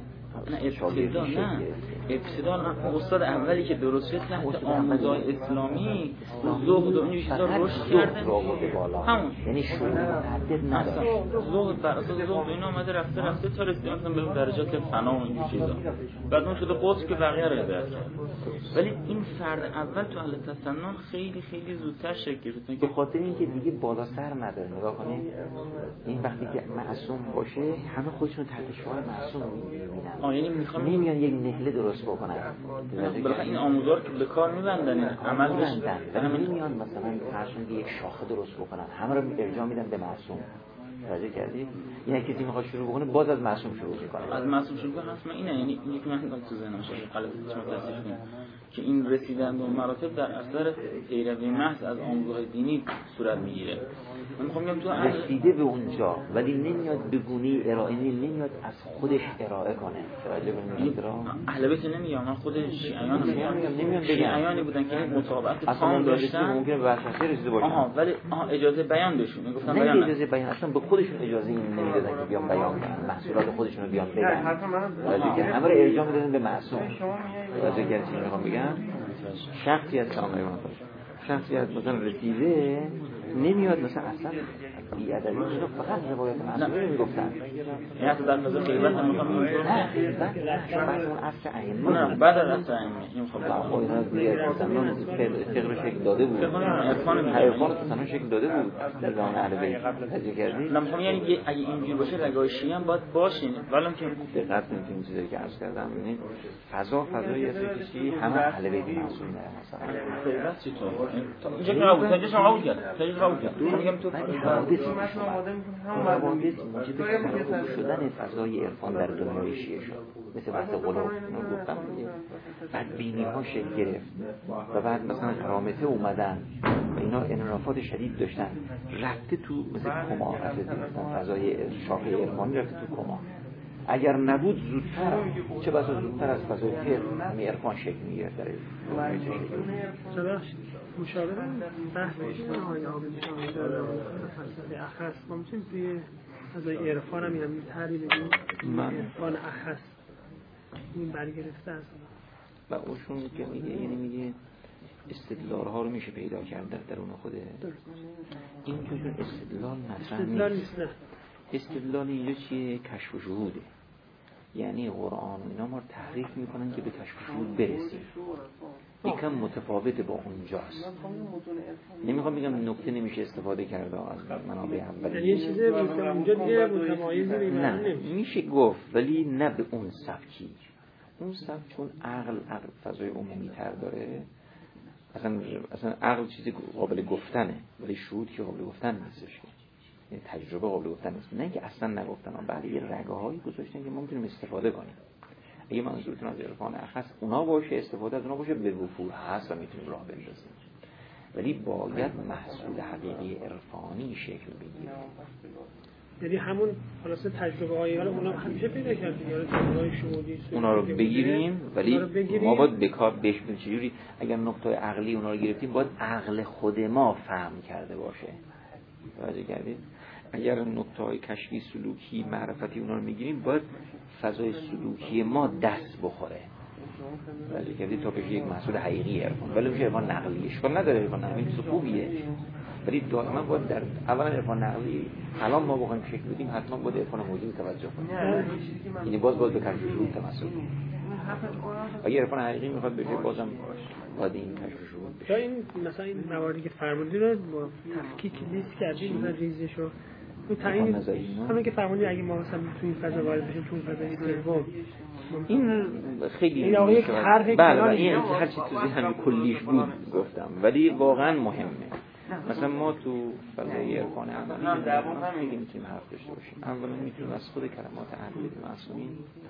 ابتدا استاد اولی که درست شد تحت آموزهای اسلامی زهد و این چیزا رشد کرده، همون یعنی شروع متعدد نداشت. زهد بر اساس زهد اینا اومده رفته تا رسیده مثلا به درجات فنا و این چیزا، بعد اون شده قطب که بقیه رو هدایت کرد. ولی این فرد اول تو اهل تسنن خیلی خیلی زودتر شکل گرفت، به خاطر اینکه دیگه بالا سر نداره. نگاه کنید این وقتی که معصوم باشه همه خودشون تحت شعار معصوم میبینن، یعنی میخوام نمیان یک نهله درست بکنن. بالاخره این آموزار که به کار میبندن این عمل میبندن و نمیان مثلا فرض یک شاخه درست بکنن، همه رو ارجاع میدن به معصوم. توجه کردید؟ یعنی کسی میخواد شروع بکنه باز از معصوم شروع میکنه. از معصوم شروع کنه اصلا اینه، یعنی یک من تو ذهنم شده غلط تصدیق کنم که این رسیدن به مراتب در اثر پیروی محض از آموزهای دینی صورت میگیره. من میخوام بگم تو رسیده به اونجا ولی نمیاد بگونی ارائه، نمیاد از خودش ارائه کنه. توجه کنید اهل بیت نمیگم، من خود شیعیان نمیان شیعیانی بودن که مطابقت تام داشتن، ممکنه به وسوسه رسیده باشن. ولی اجازه بیان داشتن، میگفتن بیان اجازه بیان اصلا به خودشون اجازه این نمیدادن که بیان بیان کنن، محصولات خودشون رو بیان بگن. همه رو ارجاع میدادن به معصوم. توجه کردید چی میخوام بگم؟ شخصی از کامل شخصی از مثلا رسیده نمیاد مثلا اصلا بی‌ادبی میشه، فقط روایت معصومه میگفتن. این حتی در فضا غیبت هم میخوام اینطور بعد اون اصل ائمه بعد از اصل ائمه این خب اینا دیگه مثلا فقر شکل داده بود، عرفان مثلا شکل داده بود نظام اهل بیت. توجه کردید؟ نمیخوام یعنی اگه اینجوری باشه رگای شیعه هم باید باشین، ولی که دقت کنید این چیزی که عرض کردم، ببینید فضایی هست که همه اهل بیت معصوم دارن. مثلا غیبت چطور اینجا که نبود، اینجا شما بود کرد میگم تو حوادث موجب شدن فضای عرفان در دنیای شیعه شد، مثل بحث غلو گفتم دیگه. بعد بینی ها شکل گرفت و بعد مثلا کرامته اومدن و اینا انحرافات شدید داشتن، رفته تو مثل کما، رفته مثلا فضای شاخه عرفانی رفته تو کما. اگر نبود زودتر، چه بسا زودتر از فضای علم عرفان شکل میگرفت در چرا مشابه بحثش آقای آبی در فلسفه اخص ما میتونیم توی فضای عرفان هم همین تری بگیم عرفان اخص این برگرفته است و اوشون که میگه یعنی میگه استدلال ها رو میشه پیدا کرد در درون خوده. این که استدلال مطرح نیست. استدلال اینجا چیه؟ کشف و شهوده. یعنی قرآن اینا ما تحریف میکنن که به کشف و شهود برسیم. یکم متفاوت با اونجاست. نمیخوام بگم نکته نمیشه استفاده کرده از منابع اولیه. یعنی یه چیزی اونجا دیگه متمایزی نه میشه گفت، ولی نه به اون سبکی. اون سبک چون عقل فضای عمومی تر داره. اصلا عقل چیزی قابل گفتنه، ولی شهود که قابل گفتن نیستش. یعنی تجربه قابل گفتن نیست. نه که اصلا نگفتن، بعد یه رگه‌هایی گذاشتن که ما میتونیم استفاده کنیم. اگه منظورتون از عرفان اخص اونا باشه، استفاده از اونا باشه، به وفور هست و میتونیم راه بندازیم. ولی باید محصول حقیقی عرفانی شکل بگیره. یعنی همون خلاصه تجربه هایی حالا اونا همیشه پیدا کردیم، یا تجربه‌های شهودی اونا رو بگیریم، ولی ما باید بکار بشیم. چجوری؟ اگر نقطه عقلی اونا رو گرفتیم، باید عقل خود ما فهم کرده باشه. توجه کردید؟ اگر نقطه‌های کشفی، سلوکی، معرفتی اونا رو میگیریم، باید فضای سلوکی ما دست بخوره. توجه کردید؟ تا بشه یک محصول حقیقی عرفان. ولی میشه عرفان نقلی. اشکال نداره عرفان نقلی چیز خوبیه. ولی دائما باید در اولا عرفان نقلی الان ما بخوایم شکل بدیم، حتما باید عرفان موجود توجه کنیم. یعنی باز به کشف و شهود تمثل کنیم. اگه عرفان حقیقی میخواد بشه، بازم باید این کشف و شهود بشه. این مثلا این مواردی که فرمودی رو با تفکیک لیست کردیم، مثلا ریزشو تو تعیین همون که فرمودی اگه ما مثلا تو این فضا وارد بشیم، تو این فضای سوم، این خیلی این آقا یک طرح بله این هر چی تو ذهن کلیش بود گفتم، ولی واقعا مهمه. مثلا ما تو فضای عرفان عملی خیلی میتونیم حرف داشته باشیم. اولا میتونیم از خود کلمات اهل بیت معصومین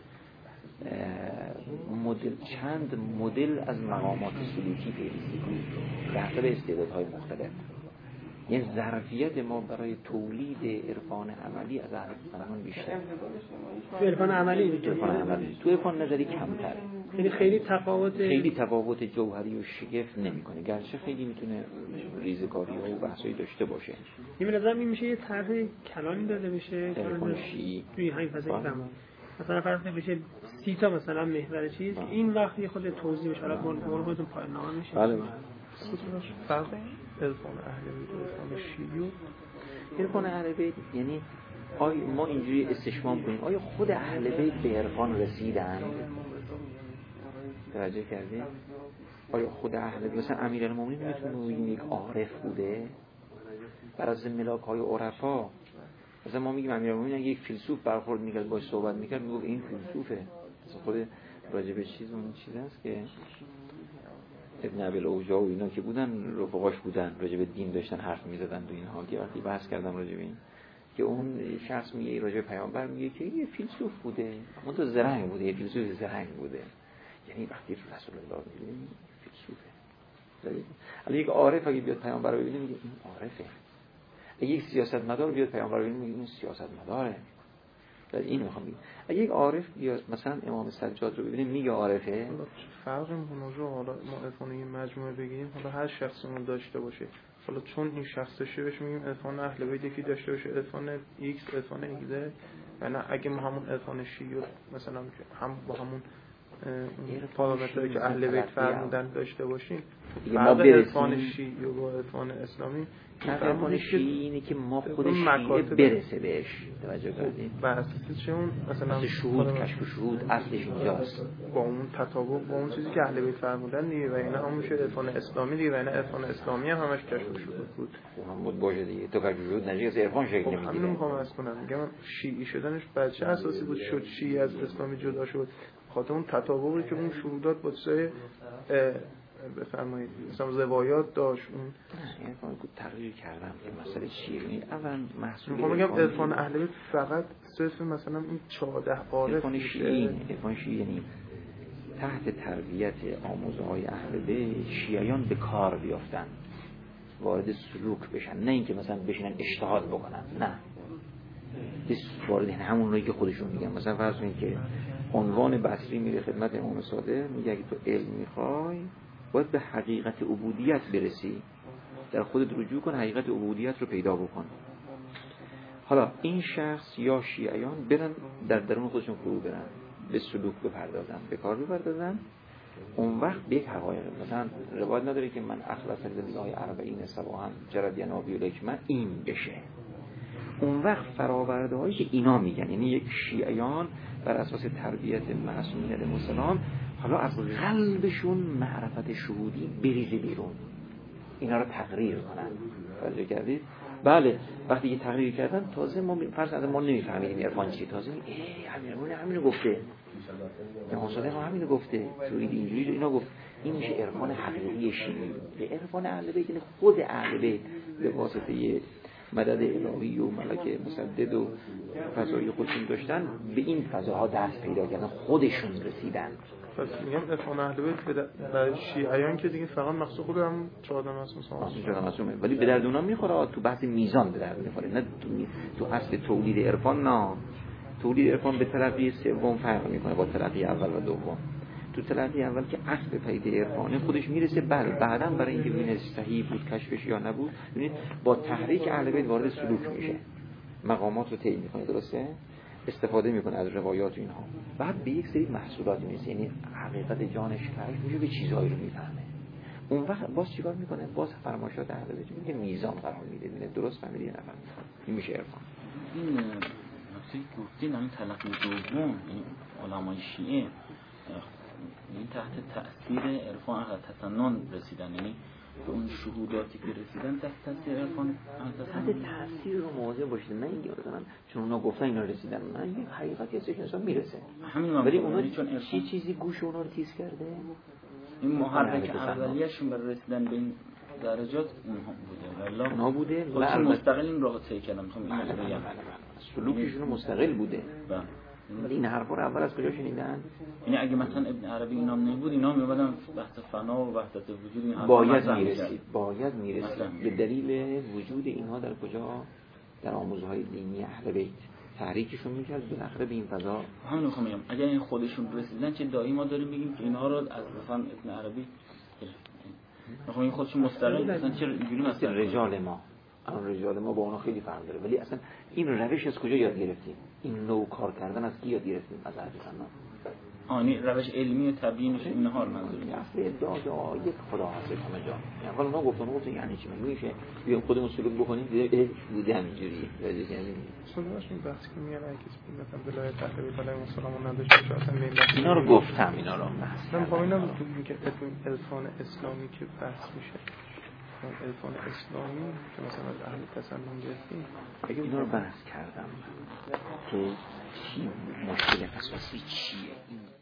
چند مدل از مقامات سلوکی پیریزی کنیم در حسب استعدادهای مختلف. یعنی ظرفیت ما برای تولید عرفان عملی از اهل بیت بیشتر. تو عرفان عملی تو عرفان نظری کمتر. خیلی تفاوت جوهری و شگفت نمیکنه، گرچه خیلی میتونه ریزکاری و بحثایی داشته باشه. این به نظر میشه یه طرح کلانی داده بشه توی همین فضای زمان. مثلا فرض بشه 30 تا مثلا محور چیز، این وقتی خود توضیح بشه، حالا قول خودتون پایان نامه میشه. بله. فرق عرفان اهل بیت و عرفان شیعی. عرفان اهل بیت یعنی ما اینجوری استشمام کنیم، آیا خود اهل بیت به عرفان رسیدن؟ توجه کردید؟ آیا خود اهل بیت مثلا امیرالمومنین میتونه بگیم یک عارف بوده؟ بر از ملاک‌های عرفا مثلا ما میگیم امیرالمومنین اگه یک فیلسوف برخورد میکرد باهاش صحبت میکرد، میگفت این فیلسوفه. مثلا خود راجع به اون چیز هست که ابن ابی الاوجاع و اینا که بودن رفقاش بودن، راجع به دین داشتن حرف میزدن و اینها. که وقتی بحث کردم راجع به این که اون شخص میگه راجع به پیامبر میگه که یه فیلسوف بوده، اما تو زرنگ بوده، یه فیلسوف زرنگ بوده. یعنی وقتی رسول الله میگه فیلسوفه. ولی یک عارف اگه بیاد پیامبر رو ببینه میگه این عارفه. اگه یک سیاستمدار بیاد پیامبر رو ببینه میگه این سیاستمداره. این میخوام بگم اگه یک عارف بیاد مثلا امام سجاد رو ببینه میگه عارفه. فرق میکنه حالا ما عرفان این مجموعه بگیم، حالا هر شخصی اون داشته باشه، حالا چون این شخص داشته باشه میگیم عرفان اهل بیت، یکی داشته باشه عرفان ایکس، عرفان ایگزه. یعنی اگه ما همون عرفان شیعی مثلا هم با همون پارامتری که اهل بیت فرمودن داشته باشیم، ما برسیم عرفان شیعی و با عرفان اسلامی. عرفان شیعی اینه که ما خود شیعه برسه بهش. توجه کردید؟ و اساس چه اون مثلا شهود، کشف و شهود اصلش اینجاست، با اون تطابق با اون چیزی که اهل بیت فرمودن دیگه. و اینا هم میشه عرفان اسلامی دیگه، و اینا عرفان اسلامی هم همش کشف و شهود بود. هم بود باشه دیگه. تو کشف و شهود نجی از عرفان شکل نمیگیره. همین رو میخوام از کنم، میگم شیعی شدنش بر چه اساسی بود شد شیعی از اسلامی جدا شد؟ خاطر اون تطابقی که اون شهودات با چه بفرمایید مثلا روایات داشت. اون یعنی تغییر کردم که مسئله چیه. اول محصول میگم عرفان اهل بیت فقط صرف مثلا این 14 عارف عرفان شیعی یعنی تحت تربیت آموزهای اهل بیت شیعیان به کار بیافتن، وارد سلوک بشن، نه اینکه مثلا بشینن اجتهاد بکنن. نه، وارد همونایی که خودشون میگن. مثلا فرض کنید که عنوان بصری میره خدمت امام صادق، میگه اگه تو علم میخوای باید به حقیقت عبودیت برسی، در خودت رجوع کن، حقیقت عبودیت رو پیدا بکن. حالا این شخص یا شیعیان برن در درون خودشون فرو برن، به سلوک بپردازن، به کار بپردازن، اون وقت به یک حقایق، مثلا روایت نداره که من اخلص لله 40 صباحا جرد ینابی الیک، من این بشه. اون وقت فراورده هایی که اینا میگن، یعنی یک شیعیان بر اساس تربیت معصومین علیهم السلام حالا از قلبشون معرفت شهودی بریزه بیرون، اینا رو تقریر کنن. توجه کردید؟ بله، وقتی که تقریر کردن تازه ما فرض ما نمیفهمیدیم عرفان چی، تازه همینو گفته، امام صادق همینو گفته، شهید اینجوری اینا گفت، این میشه عرفان حقیقی شیعی. به عرفان اهل بیت، یعنی خود اهل بیت به واسطه مدد الهی و ملک مسدد و فضای خودشون داشتن به این فضاها دست پیدا کردن، خودشون رسیدن. پس میگم عرفان اهل بیت به شیعیان که دیگه فقط مخصوص خود هم 14 معصومه، ولی به درد اونا میخوره، تو بحث میزان به درد میخوره، نه تو اصل تولید عرفان. نه، تولید عرفان به تلقی سوم فرق میکنه با تلقی اول و دوم. تو تلقی اول که اصل پیدا عرفانه خودش میرسه، بله بعداً برای اینکه ببینه صحیح بود کشفش یا نبود، ببینید با تحریک اهل بیت وارد سلوک میشه، مقامات رو طی میکنه، درسته؟ استفاده میکنه از روایات و اینها، بعد به یک سری محصولات میرسه، یعنی حقیقت جانش کشف میشه، به چیزایی رو میفهمه. اون وقت باز چیکار میکنه؟ باز فرمایشات اهل بیت میگه میزان قرار میده، ببینه درست فهمیدی یا نفهمیدی. این میشه عرفان. این نکته گفتین همین تلقی دوم، این علمای شیعه این تحت تأثیر عرفان اهل تسنن رسیدن، یعنی به اون شهوداتی که رسیدن تحت تأثیر عرفان تحت تأثیر رو مواظب باشید، نه اینکه مثلا چون اونا گفتن اینا رسیدن، نه، این حقیقتی هستش که انسان میرسه، ولی اونا چی چیزی گوش اونا رو تیز کرده؟ این محرک اولیه‌شون برای رسیدن به این درجات اونها بوده، خودشون مستقل این راه طی کردن. میخوام اینو بگم سلوکشون مستقل بوده. ولی این حرفا رو اول از کجا شنیدن؟ یعنی اگه مثلا ابن عربی اینا نبود، اینا میومدن بحث فنا و وحدت وجود این باید میرسید به دلیل وجود اینها در کجا؟ در آموزهای دینی اهل بیت تحریکشون میکرد بالاخره به این فضا. همین میخوام بگم اگه این خودشون رسیدن چه دایی ما داریم بگیم که اینها رو از مثلا ابن عربی میخوام این خودشون مستقل مثلا چه اینجوری مثلا رجال ما با اونا خیلی فرق داره، ولی اصلا این روش از کجا یاد گرفتیم؟ این نوع کار کردن از کی یاد گرفتیم؟ از اهل سنت. آنی روش علمی و تبیینش اینها رو منظور میگم. اصل ادعا یک خدا هست همه جا. یعنی اول اونا گفتن یعنی چی؟ میشه بیام خودمون سلوک بکنیم بوده همینجوری. اصلاًش این بحث که میگن اگه مثلا ولایت تحلیل علیه السلام نداشته باشه اصلا نمیشه. اینا رو گفتم، اینا رو بحث. من با اینا میگم که عرفان اسلامی که بحث میشه. عرفان اسلامی که مثلا از اهل تسنن گرفتیم، اگه اینا رو بحث کردم که چی مشکل اساسی چیه؟